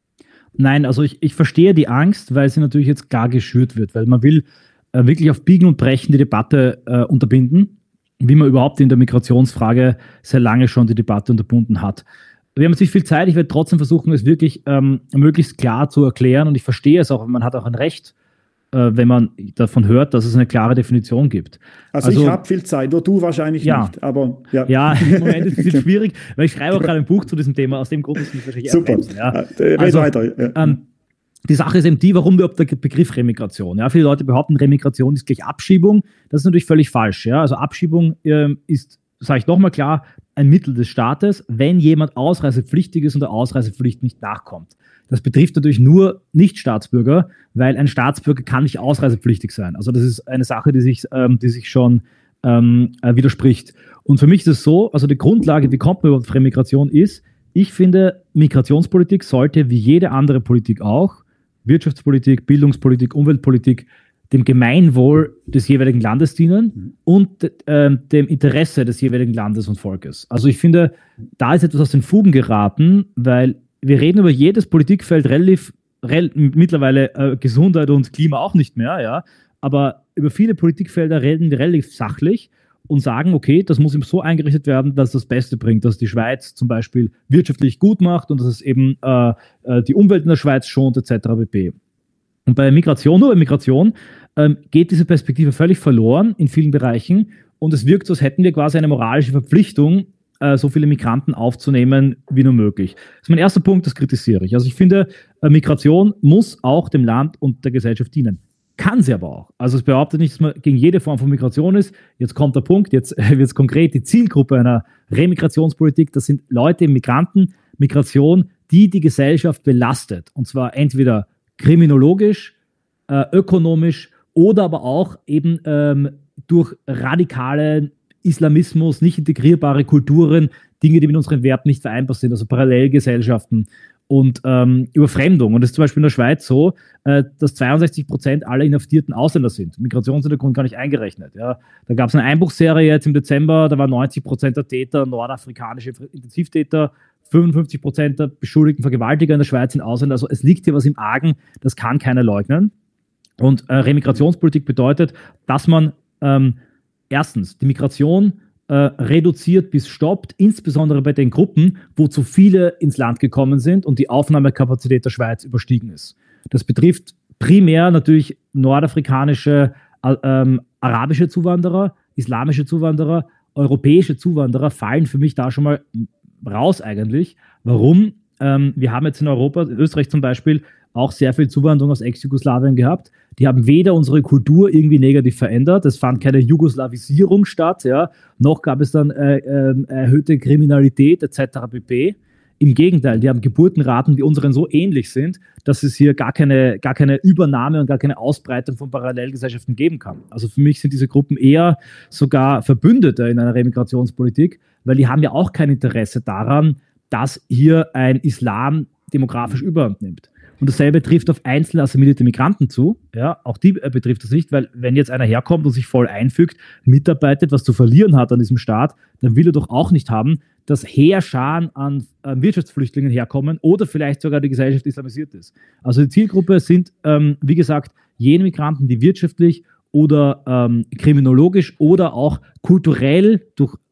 Nein, also ich, ich verstehe die Angst, weil sie natürlich jetzt gar geschürt wird, weil man will äh, wirklich auf Biegen und Brechen die Debatte äh, unterbinden, wie man überhaupt in der Migrationsfrage sehr lange schon die Debatte unterbunden hat. Wir haben jetzt nicht viel Zeit, ich werde trotzdem versuchen, es wirklich ähm, möglichst klar zu erklären und ich verstehe es auch, man hat auch ein Recht, äh, wenn man davon hört, dass es eine klare Definition gibt. Also, also ich habe viel Zeit, nur du wahrscheinlich ja, nicht. Aber, ja. ja, im Moment ist es ein bisschen schwierig, weil ich schreibe auch gerade ein Buch zu diesem Thema, aus dem Grund ist es mich wahrscheinlich Super, erbremsen, ja. Red also, weiter. Ja. Ähm, die Sache ist eben die, warum überhaupt der Begriff Remigration. Ja, viele Leute behaupten, Remigration ist gleich Abschiebung. Das ist natürlich völlig falsch. Ja? Also Abschiebung ähm, ist, sage ich nochmal klar, ein Mittel des Staates, wenn jemand ausreisepflichtig ist und der Ausreisepflicht nicht nachkommt. Das betrifft natürlich nur Nicht-Staatsbürger, weil ein Staatsbürger kann nicht ausreisepflichtig sein. Also das ist eine Sache, die sich, ähm, die sich schon ähm, äh, widerspricht. Und für mich ist es so, also die Grundlage, wie kommt man überhaupt auf Remigration ist, ich finde, Migrationspolitik sollte wie jede andere Politik auch, Wirtschaftspolitik, Bildungspolitik, Umweltpolitik, dem Gemeinwohl des jeweiligen Landes dienen mhm. und äh, dem Interesse des jeweiligen Landes und Volkes. Also ich finde, da ist etwas aus den Fugen geraten, weil wir reden über jedes Politikfeld relativ, rel mittlerweile äh, Gesundheit und Klima auch nicht mehr, ja, aber über viele Politikfelder reden wir relativ sachlich und sagen, okay, das muss eben so eingerichtet werden, dass es das Beste bringt, dass die Schweiz zum Beispiel wirtschaftlich gut macht und dass es eben äh, die Umwelt in der Schweiz schont, et cetera pp. Und bei Migration, nur bei Migration, ähm, geht diese Perspektive völlig verloren in vielen Bereichen und es wirkt so, als hätten wir quasi eine moralische Verpflichtung, äh, so viele Migranten aufzunehmen, wie nur möglich. Das ist mein erster Punkt, das kritisiere ich. Also ich finde, äh, Migration muss auch dem Land und der Gesellschaft dienen. Kann sie aber auch. Also es behauptet nicht, dass man gegen jede Form von Migration ist. Jetzt kommt der Punkt, jetzt wird es konkret. Die Zielgruppe einer Remigrationspolitik, das sind Leute, Migranten, Migration, die die Gesellschaft belastet. Und zwar entweder kriminologisch, äh, ökonomisch oder aber auch eben ähm, durch radikalen Islamismus, nicht integrierbare Kulturen, Dinge, die mit unseren Werten nicht vereinbar sind, also Parallelgesellschaften und ähm, Überfremdung. Und es ist zum Beispiel in der Schweiz so, äh, dass zweiundsechzig Prozent aller Inhaftierten Ausländer sind. Migrationshintergrund gar nicht eingerechnet. Ja. Da gab es eine Einbruchsserie jetzt im Dezember, da waren neunzig Prozent der Täter nordafrikanische Intensivtäter, fünfundfünfzig Prozent der beschuldigten Vergewaltiger in der Schweiz sind Ausländer. Also es liegt hier was im Argen, das kann keiner leugnen. Und äh, Remigrationspolitik bedeutet, dass man ähm, erstens die Migration Äh, reduziert bis stoppt, insbesondere bei den Gruppen, wo zu viele ins Land gekommen sind und die Aufnahmekapazität der Schweiz überstiegen ist. Das betrifft primär natürlich nordafrikanische, äh, ähm, arabische Zuwanderer, islamische Zuwanderer, europäische Zuwanderer fallen für mich da schon mal raus eigentlich. Warum? Ähm, wir haben jetzt in Europa, in Österreich zum Beispiel, auch sehr viel Zuwanderung aus Ex-Jugoslawien gehabt. Die haben weder unsere Kultur irgendwie negativ verändert, es fand keine Jugoslawisierung statt, ja, noch gab es dann äh, äh, erhöhte Kriminalität et cetera pp. Im Gegenteil, die haben Geburtenraten, die unseren so ähnlich sind, dass es hier gar keine, gar keine Übernahme und gar keine Ausbreitung von Parallelgesellschaften geben kann. Also für mich sind diese Gruppen eher sogar Verbündete in einer Remigrationspolitik, weil die haben ja auch kein Interesse daran, dass hier ein Islam demografisch überhand nimmt. Und dasselbe trifft auf einzelne assimilierte Migranten zu. Ja, auch die äh, betrifft das nicht, weil wenn jetzt einer herkommt und sich voll einfügt, mitarbeitet, was zu verlieren hat an diesem Staat, dann will er doch auch nicht haben, dass Heerscharen an, an Wirtschaftsflüchtlingen herkommen oder vielleicht sogar die Gesellschaft islamisiert ist. Also die Zielgruppe sind, ähm, wie gesagt, jene Migranten, die wirtschaftlich oder ähm, kriminologisch oder auch kulturell durch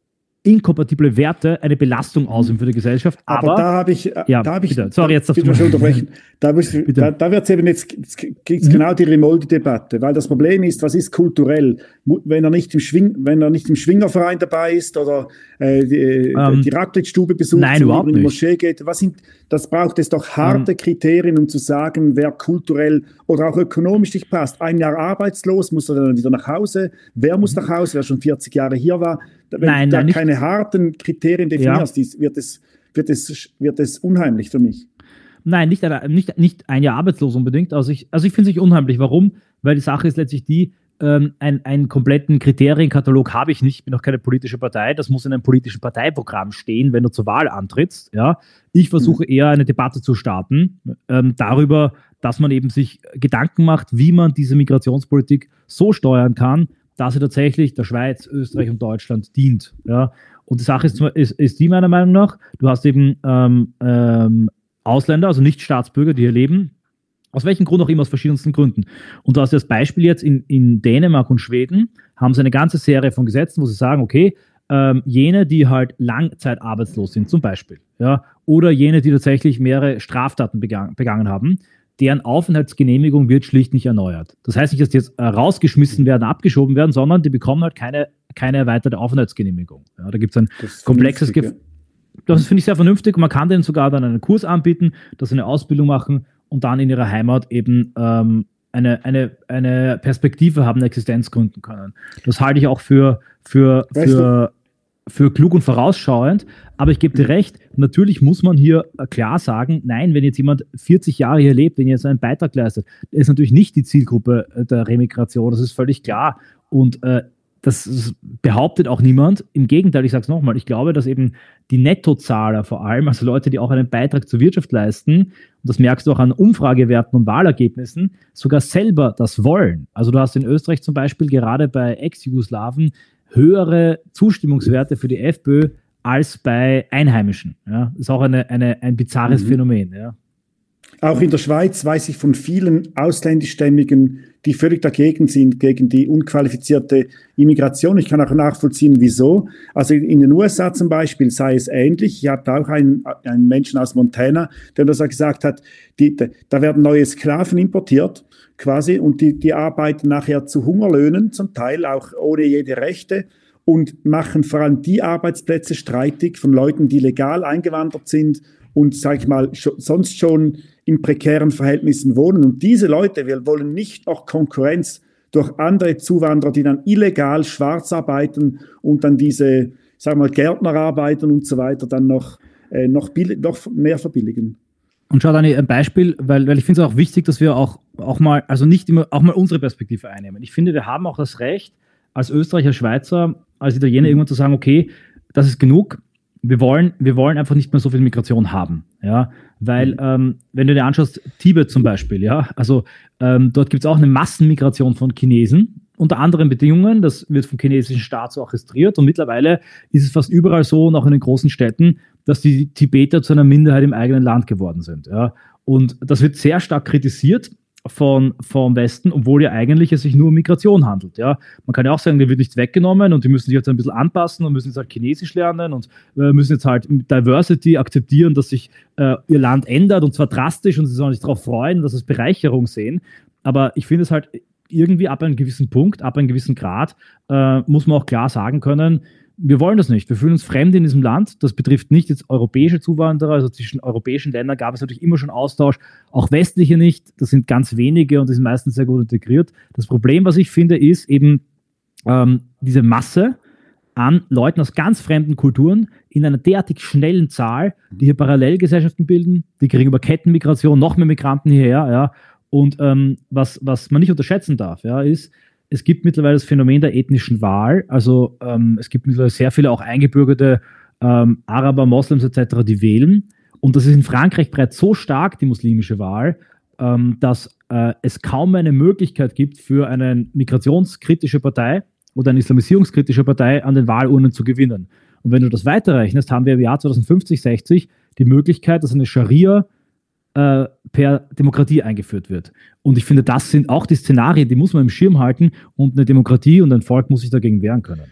inkompatible Werte eine Belastung ausüben für die Gesellschaft. Aber, aber da habe ich, ja, da habe ich, bitte. Sorry, jetzt darfst bitte du schon unterbrechen. Da, da, da wird es eben jetzt, jetzt gibt's mhm. genau die Rimoldi-Debatte, weil das Problem ist, was ist kulturell? Wenn er nicht im Schwing, wenn er nicht im Schwingerverein dabei ist oder äh, die, ähm, die Raclette-Stube besucht, nein, überhaupt in die nicht. Moschee geht, was sind, das braucht es doch harte ähm, Kriterien, um zu sagen, wer kulturell oder auch ökonomisch nicht passt. Ein Jahr arbeitslos, muss er dann wieder nach Hause. Wer muss nach Hause, wer schon vierzig Jahre hier war? Wenn nein, du da nein, keine harten Kriterien definierst, ja. wird, es, wird, es, wird es unheimlich für mich. Nein, nicht, nicht, nicht ein Jahr arbeitslos unbedingt. Also ich, also ich finde es nicht unheimlich. Warum? Weil die Sache ist letztlich die, ähm, ein, einen kompletten Kriterienkatalog habe ich nicht. Ich bin auch keine politische Partei. Das muss in einem politischen Parteiprogramm stehen, wenn du zur Wahl antrittst. Ja? Ich versuche eher eine Debatte zu starten ähm, darüber, dass man eben sich Gedanken macht, wie man diese Migrationspolitik so steuern kann, dass sie tatsächlich der Schweiz, Österreich und Deutschland dient. Ja? Und die Sache ist, ist, ist die meiner Meinung nach, du hast eben ähm, ähm, Ausländer, also Nicht-Staatsbürger, die hier leben, aus welchem Grund auch immer, aus verschiedensten Gründen. Und du hast das Beispiel jetzt in, in Dänemark und Schweden, haben sie eine ganze Serie von Gesetzen, wo sie sagen, okay, ähm, jene, die halt langzeitarbeitslos sind zum Beispiel, ja, oder jene, die tatsächlich mehrere Straftaten begangen, begangen haben, deren Aufenthaltsgenehmigung wird schlicht nicht erneuert. Das heißt nicht, dass die jetzt äh, rausgeschmissen werden, abgeschoben werden, sondern die bekommen halt keine, keine erweiterte Aufenthaltsgenehmigung. Ja, da gibt es ein komplexes... Ge- das finde ich sehr vernünftig. Man kann denen sogar dann einen Kurs anbieten, dass sie eine Ausbildung machen und dann in ihrer Heimat eben ähm, eine, eine, eine Perspektive haben, eine Existenz gründen können. Das halte ich auch für, für, für, für klug und vorausschauend. Aber ich gebe dir recht, natürlich muss man hier klar sagen, nein, wenn jetzt jemand vierzig Jahre hier lebt, wenn jetzt einen Beitrag leistet, ist natürlich nicht die Zielgruppe der Remigration, das ist völlig klar. Und äh, das behauptet auch niemand. Im Gegenteil, ich sage es nochmal, ich glaube, dass eben die Nettozahler vor allem, also Leute, die auch einen Beitrag zur Wirtschaft leisten, und das merkst du auch an Umfragewerten und Wahlergebnissen, sogar selber das wollen. Also du hast in Österreich zum Beispiel gerade bei Ex-Jugoslawen höhere Zustimmungswerte für die FPÖ als bei Einheimischen. Ja? Das ist auch eine, eine, ein bizarres mhm. Phänomen. Ja? Auch in der Schweiz weiß ich von vielen ausländischstämmigen, die völlig dagegen sind, gegen die unqualifizierte Immigration. Ich kann auch nachvollziehen, wieso. Also in den U S A zum Beispiel sei es ähnlich. Ich habe da auch einen, einen Menschen aus Montana, der das gesagt hat, die, da werden neue Sklaven importiert, quasi, und die, die arbeiten nachher zu Hungerlöhnen, zum Teil auch ohne jede Rechte, und machen vor allem die Arbeitsplätze streitig von Leuten, die legal eingewandert sind und, sag ich mal, sch- sonst schon in prekären Verhältnissen wohnen. Und diese Leute, wir wollen nicht noch Konkurrenz durch andere Zuwanderer, die dann illegal schwarz arbeiten und dann diese, sagen wir mal, Gärtner arbeiten und so weiter, dann noch, äh, noch, billig, noch mehr verbilligen. Und schau, Dani, ein Beispiel, weil, weil ich finde es auch wichtig, dass wir auch, auch mal, also nicht immer, auch mal unsere Perspektive einnehmen. Ich finde, wir haben auch das Recht, als Österreicher, Schweizer, als Italiener irgendwann zu sagen, okay, das ist genug, wir wollen, wir wollen einfach nicht mehr so viel Migration haben, ja, weil, ähm, wenn du dir anschaust, Tibet zum Beispiel, ja, also ähm, dort gibt es auch eine Massenmigration von Chinesen, unter anderen Bedingungen, das wird vom chinesischen Staat so orchestriert, und mittlerweile ist es fast überall so, und auch in den großen Städten, dass die Tibeter zu einer Minderheit im eigenen Land geworden sind, ja, und das wird sehr stark kritisiert von, vom Westen, obwohl ja eigentlich es sich nur um Migration handelt. Ja. Man kann ja auch sagen, der wird nichts weggenommen und die müssen sich jetzt ein bisschen anpassen und müssen jetzt halt Chinesisch lernen und äh, müssen jetzt halt Diversity akzeptieren, dass sich äh, ihr Land ändert, und zwar drastisch, und sie sollen sich darauf freuen, dass es Bereicherung sehen. Aber ich finde es halt irgendwie ab einem gewissen Punkt, ab einem gewissen Grad, äh, muss man auch klar sagen können, wir wollen das nicht. Wir fühlen uns fremd in diesem Land. Das betrifft nicht jetzt europäische Zuwanderer. Also zwischen europäischen Ländern gab es natürlich immer schon Austausch, auch westliche nicht. Das sind ganz wenige und die sind meistens sehr gut integriert. Das Problem, was ich finde, ist eben ähm, diese Masse an Leuten aus ganz fremden Kulturen in einer derartig schnellen Zahl, die hier Parallelgesellschaften bilden. Die kriegen über Kettenmigration noch mehr Migranten hierher. Ja. Und ähm, was, was man nicht unterschätzen darf, ja, ist, es gibt mittlerweile das Phänomen der ethnischen Wahl. Also ähm, es gibt mittlerweile sehr viele auch eingebürgerte ähm, Araber, Moslems et cetera, die wählen. Und das ist in Frankreich bereits so stark, die muslimische Wahl, ähm, dass äh, es kaum eine Möglichkeit gibt für eine migrationskritische Partei oder eine islamisierungskritische Partei an den Wahlurnen zu gewinnen. Und wenn du das weiterrechnest, haben wir im Jahr zwanzig fünfzig, sechzig die Möglichkeit, dass eine Scharia äh, per Demokratie eingeführt wird. Und ich finde, das sind auch die Szenarien, die muss man im Schirm halten, und eine Demokratie und ein Volk muss sich dagegen wehren können.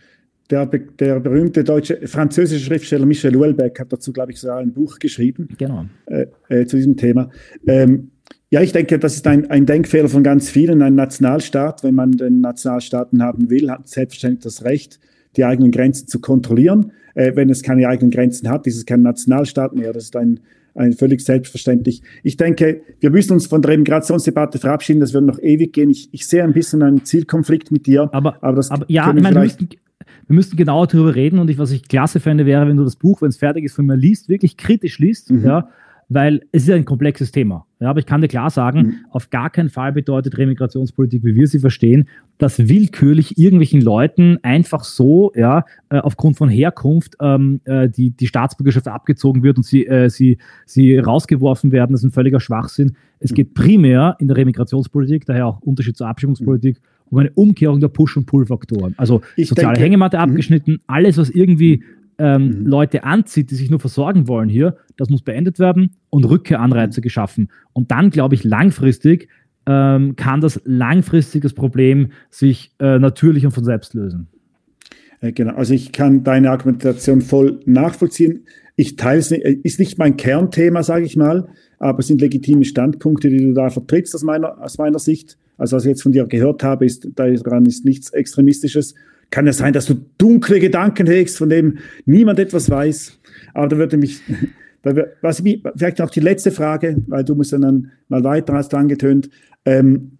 der, der berühmte deutsche, französische Schriftsteller Michel Houellebecq hat dazu, glaube ich, sogar ein Buch geschrieben, genau. äh, äh, zu diesem Thema. Ähm, ja, ich denke, das ist ein, ein Denkfehler von ganz vielen. Ein Nationalstaat, wenn man den Nationalstaaten haben will, hat selbstverständlich das Recht, die eigenen Grenzen zu kontrollieren. Äh, wenn es keine eigenen Grenzen hat, ist es kein Nationalstaat mehr. Das ist ein, ein völlig selbstverständlich. Ich denke, wir müssen uns von der Migrationsdebatte verabschieden. Das wird noch ewig gehen. Ich, ich sehe ein bisschen einen Zielkonflikt mit dir. Aber, aber, das aber ja, ich meine, wir müssten, wir müssten genauer darüber reden. Und ich, was ich klasse fände, wäre, wenn du das Buch, wenn es fertig ist, von mir liest, wirklich kritisch liest, mhm. ja, weil es ist ein komplexes Thema. Ja, aber ich kann dir klar sagen, mhm. auf gar keinen Fall bedeutet Remigrationspolitik, wie wir sie verstehen, dass willkürlich irgendwelchen Leuten einfach so, ja, äh, aufgrund von Herkunft ähm, äh, die, die Staatsbürgerschaft abgezogen wird und sie, äh, sie, sie rausgeworfen werden. Das ist ein völliger Schwachsinn. Es geht primär in der Remigrationspolitik, daher auch Unterschied zur Abschiebungspolitik, mhm. um eine Umkehrung der Push- und Pull-Faktoren. Also ich soziale denke, Hängematte abgeschnitten, alles, was irgendwie Ähm, mhm. Leute anzieht, die sich nur versorgen wollen hier, das muss beendet werden und Rückkehranreize mhm. geschaffen. Und dann, glaube ich, langfristig ähm, kann das langfristig das Problem sich äh, natürlich und von selbst lösen. Äh, genau, also ich kann deine Argumentation voll nachvollziehen. Ich teile es nicht, ist nicht mein Kernthema, sage ich mal, aber es sind legitime Standpunkte, die du da vertrittst aus meiner, aus meiner Sicht. Also was ich jetzt von dir gehört habe, ist, daran ist nichts Extremistisches. Kann ja sein, dass du dunkle Gedanken hegst, von dem niemand etwas weiß. Aber da würde mich, was mich, vielleicht noch die letzte Frage, weil du musst dann mal weiter, hast du angetönt. Ähm,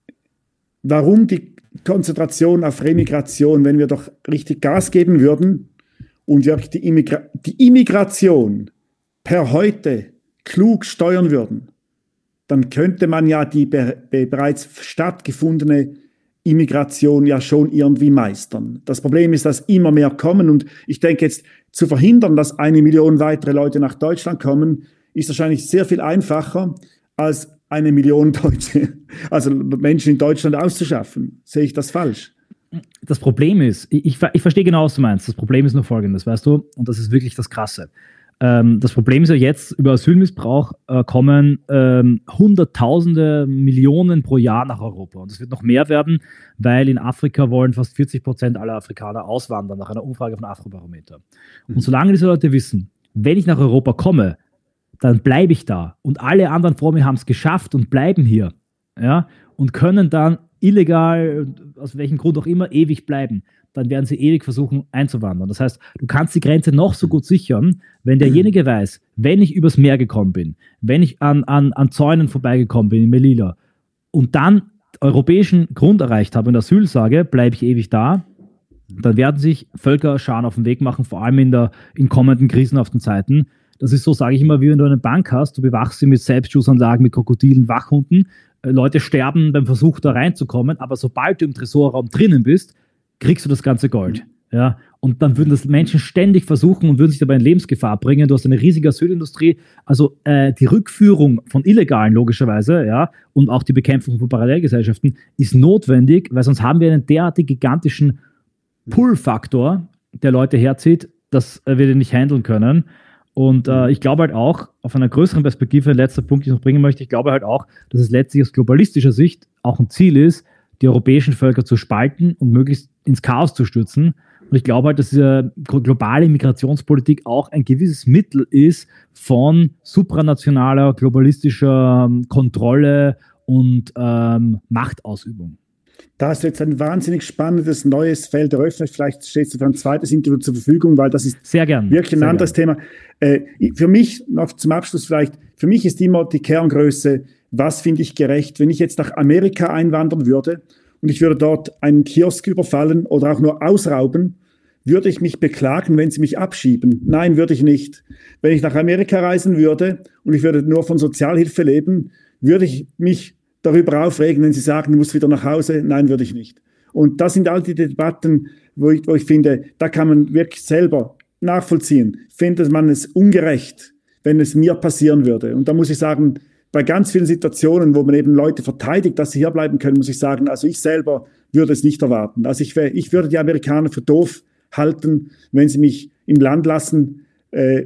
warum die Konzentration auf Remigration, wenn wir doch richtig Gas geben würden und wirklich die, Immigra- die Immigration per heute klug steuern würden, dann könnte man ja die be- be- bereits stattgefundene Immigration ja schon irgendwie meistern. Das Problem ist, dass immer mehr kommen und ich denke jetzt, zu verhindern, dass eine Million weitere Leute nach Deutschland kommen, ist wahrscheinlich sehr viel einfacher, als eine Million Deutsche, also Menschen in Deutschland auszuschaffen. Sehe ich das falsch? Das Problem ist, ich, ich, ich verstehe genau, was du meinst. Das Problem ist nur Folgendes, weißt du, und das ist wirklich das Krasse. Ähm, das Problem ist ja jetzt, über Asylmissbrauch äh, kommen ähm, Hunderttausende, Millionen pro Jahr nach Europa. Und es wird noch mehr werden, weil in Afrika wollen fast vierzig Prozent aller Afrikaner auswandern, nach einer Umfrage von Afrobarometer. Mhm. Und solange diese Leute wissen, wenn ich nach Europa komme, dann bleibe ich da. Und alle anderen vor mir haben es geschafft und bleiben hier. Ja, und können dann illegal, aus welchem Grund auch immer, ewig bleiben. Dann werden sie ewig versuchen einzuwandern. Das heißt, du kannst die Grenze noch so gut sichern, wenn derjenige weiß, wenn ich übers Meer gekommen bin, wenn ich an, an, an Zäunen vorbeigekommen bin in Melilla und dann europäischen Grund erreicht habe und Asyl sage, bleibe ich ewig da, dann werden sich Völkerscharen auf den Weg machen, vor allem in, der, in kommenden krisenhaften Zeiten. Das ist so, sage ich immer, wie wenn du eine Bank hast, du bewachst sie mit Selbstschussanlagen, mit Krokodilen, Wachhunden, äh, Leute sterben beim Versuch da reinzukommen, aber sobald du im Tresorraum drinnen bist, kriegst du das ganze Gold. Ja? Und dann würden das Menschen ständig versuchen und würden sich dabei in Lebensgefahr bringen. Du hast eine riesige Asylindustrie. Also äh, die Rückführung von Illegalen logischerweise, ja, und auch die Bekämpfung von Parallelgesellschaften ist notwendig, weil sonst haben wir einen derartig gigantischen Pull-Faktor, der Leute herzieht, dass äh, wir den nicht handeln können. Und äh, ich glaube halt auch, auf einer größeren Perspektive, letzter Punkt, den ich noch bringen möchte, ich glaube halt auch, dass es letztlich aus globalistischer Sicht auch ein Ziel ist, die europäischen Völker zu spalten und möglichst ins Chaos zu stürzen. Und ich glaube halt, dass diese globale Migrationspolitik auch ein gewisses Mittel ist von supranationaler, globalistischer Kontrolle und ähm, Machtausübung. Da hast du jetzt ein wahnsinnig spannendes neues Feld eröffnet. Vielleicht stehst du für ein zweites Interview zur Verfügung, weil das ist sehr gern, wirklich ein sehr anderes gern. Thema. Äh, für mich, noch zum Abschluss vielleicht, für mich ist immer die Kerngröße, was finde ich gerecht, wenn ich jetzt nach Amerika einwandern würde und ich würde dort einen Kiosk überfallen oder auch nur ausrauben, würde ich mich beklagen, wenn sie mich abschieben? Nein, würde ich nicht. Wenn ich nach Amerika reisen würde und ich würde nur von Sozialhilfe leben, würde ich mich darüber aufregen, wenn sie sagen, du musst wieder nach Hause? Nein, würde ich nicht. Und das sind all die Debatten, wo ich, wo ich finde, da kann man wirklich selber nachvollziehen. Findet man es ungerecht, wenn es mir passieren würde? Und da muss ich sagen, bei ganz vielen Situationen, wo man eben Leute verteidigt, dass sie hier bleiben können, muss ich sagen, also ich selber würde es nicht erwarten. Also ich, ich würde die Amerikaner für doof halten, wenn sie mich im Land lassen, äh,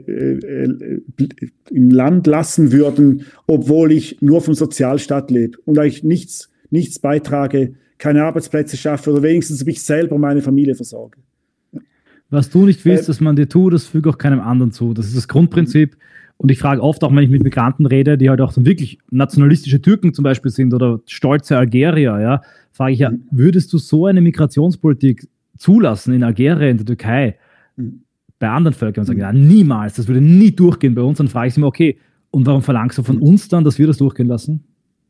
äh, im Land lassen würden, obwohl ich nur vom Sozialstaat lebe und eigentlich nichts, nichts beitrage, keine Arbeitsplätze schaffe oder wenigstens mich selber und meine Familie versorge. Was du nicht willst, Äh, dass man dir tut, das füge auch keinem anderen zu. Das ist das Grundprinzip. Und ich frage oft auch, wenn ich mit Migranten rede, die halt auch so wirklich nationalistische Türken zum Beispiel sind oder stolze Algerier, ja, frage ich ja, Mhm. würdest du so eine Migrationspolitik zulassen in Algerien, in der Türkei, Mhm. bei anderen Völkern? Und sagen, Mhm. ja, niemals, das würde nie durchgehen bei uns. Dann frage ich sie mir, okay, und warum verlangst du von uns dann, dass wir das durchgehen lassen?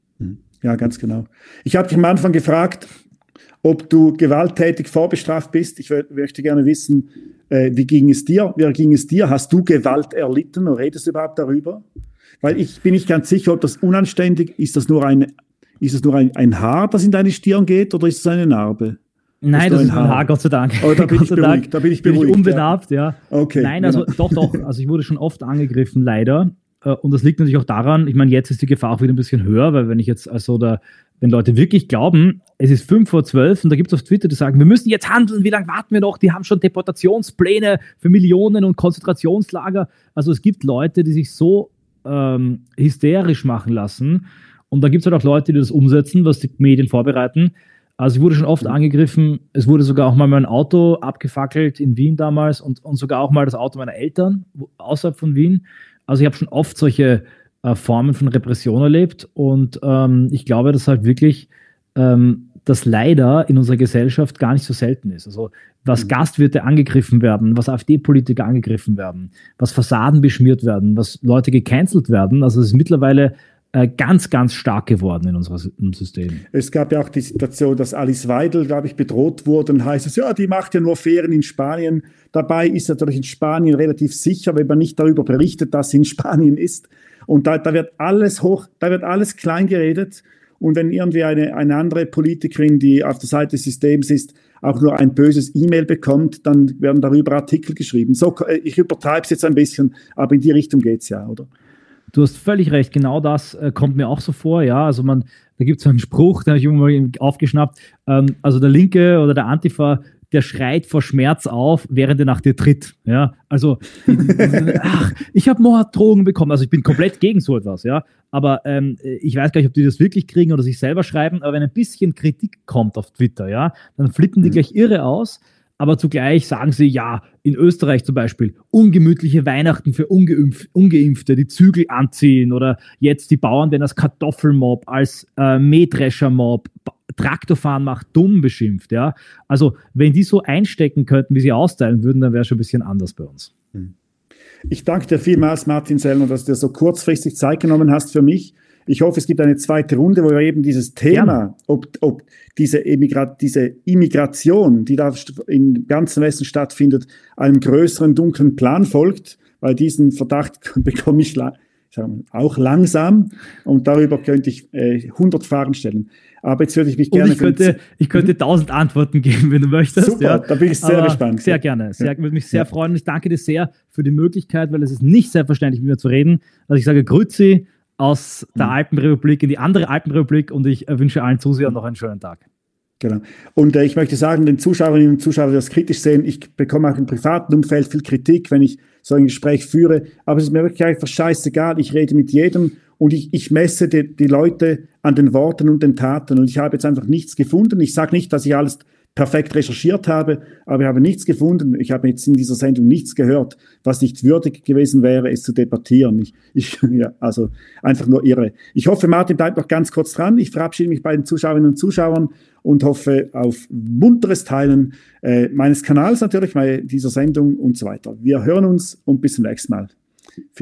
Ja, ganz genau. Ich habe dich am Anfang gefragt, ob du gewalttätig vorbestraft bist. Ich möchte gerne wissen, äh, wie ging es dir? Wie ging es dir? Hast du Gewalt erlitten oder redest du überhaupt darüber? Weil ich bin nicht ganz sicher, ob das unanständig ist. Das nur ein, ist es nur ein, ein Haar, das in deine Stirn geht, oder ist es eine Narbe? Nein, das ist mein Haar, Gott sei Dank. Oh, da bin Gott ich sei beruhigt. Dank Da bin ich bin ich beruhigt. unbedarft, ja. Ja. Okay. Nein, also Genau. doch, doch. Also ich wurde schon oft angegriffen, leider. Äh, Und das liegt natürlich auch daran, ich meine, jetzt ist die Gefahr auch wieder ein bisschen höher, weil wenn ich jetzt, also da, wenn Leute wirklich glauben, es ist fünf vor zwölf und da gibt es auf Twitter, die sagen, wir müssen jetzt handeln, wie lange warten wir noch? Die haben schon Deportationspläne für Millionen und Konzentrationslager. Also es gibt Leute, die sich so ähm, hysterisch machen lassen. Und da gibt es halt auch Leute, die das umsetzen, was die Medien vorbereiten. Also ich wurde schon oft angegriffen. Es wurde sogar auch mal mein Auto abgefackelt in Wien damals und, und sogar auch mal das Auto meiner Eltern wo, außerhalb von Wien. Also ich habe schon oft solche äh, Formen von Repression erlebt und ähm, ich glaube, dass halt wirklich ähm, das leider in unserer Gesellschaft gar nicht so selten ist. Also was Mhm. Gastwirte angegriffen werden, was AfD-Politiker angegriffen werden, was Fassaden beschmiert werden, was Leute gecancelt werden, also es ist mittlerweile äh, ganz, ganz stark geworden in unserem System. Es gab ja auch die Situation, dass Alice Weidel, glaube ich, bedroht wurde. Und heißt es, ja, die macht ja nur Ferien in Spanien. Dabei ist natürlich in Spanien relativ sicher, wenn man nicht darüber berichtet, dass sie in Spanien ist. Und da, da wird alles hoch, da wird alles klein geredet. Und wenn irgendwie eine, eine andere Politikerin, die auf der Seite des Systems ist, auch nur ein böses E-Mail bekommt, dann werden darüber Artikel geschrieben. So, ich übertreibe es jetzt ein bisschen, aber in die Richtung geht es ja, oder? Du hast völlig recht, genau das äh, kommt mir auch so vor, ja, also man, da gibt es so einen Spruch, den habe ich irgendwann mal aufgeschnappt, ähm, also der Linke oder der Antifa, der schreit vor Schmerz auf, während er nach dir tritt, ja, also die, die, die, ach, ich habe Morddrohungen bekommen, also ich bin komplett gegen so etwas, ja, aber ähm, ich weiß gar nicht, ob die das wirklich kriegen oder sich selber schreiben, aber wenn ein bisschen Kritik kommt auf Twitter, ja, dann flippen die gleich irre aus. Aber zugleich sagen sie, ja, in Österreich zum Beispiel, ungemütliche Weihnachten für Ungeimpf Ungeimpfte, die Zügel anziehen oder jetzt die Bauern werden als Kartoffelmob, als äh, Mähdreschermob, Traktorfahren macht dumm beschimpft. Ja? Also wenn die so einstecken könnten, wie sie austeilen würden, dann wäre es schon ein bisschen anders bei uns. Ich danke dir vielmals, Martin Sellner, dass du dir so kurzfristig Zeit genommen hast für mich. Ich hoffe, es gibt eine zweite Runde, wo wir eben dieses Thema, ob, ob diese, Emigrat, diese Immigration, die da im ganzen Westen stattfindet, einem größeren dunklen Plan folgt, weil diesen Verdacht bekomme ich la sagen wir, auch langsam und darüber könnte ich äh, hundert Fragen stellen. Aber jetzt würde ich mich und gerne... ich könnte, ich könnte tausend Antworten geben, wenn du möchtest. Super, ja. da bin ich sehr Aber gespannt. Sehr gerne, sehr, ja. würde mich sehr ja. freuen. Und ich danke dir sehr für die Möglichkeit, weil es ist nicht selbstverständlich, mit mir zu reden. Also ich sage Grüezi aus der mhm. Alpenrepublik in die andere Alpenrepublik und ich äh, wünsche allen Zusehern noch einen schönen Tag. Genau. Und äh, ich möchte sagen, den Zuschauerinnen und Zuschauern, die das kritisch sehen, ich bekomme auch im privaten Umfeld viel Kritik, wenn ich so ein Gespräch führe, aber es ist mir wirklich einfach scheißegal, ich rede mit jedem und ich, ich messe die, die Leute an den Worten und den Taten und ich habe jetzt einfach nichts gefunden. Ich sage nicht, dass ich alles perfekt recherchiert habe, aber ich habe nichts gefunden. Ich habe jetzt in dieser Sendung nichts gehört, was nicht würdig gewesen wäre, es zu debattieren. Ich, ich, ja, also einfach nur irre. Ich hoffe, Martin bleibt noch ganz kurz dran. Ich verabschiede mich bei den Zuschauerinnen und Zuschauern und hoffe auf munteres Teilen äh, meines Kanals natürlich, bei dieser Sendung und so weiter. Wir hören uns und bis zum nächsten Mal.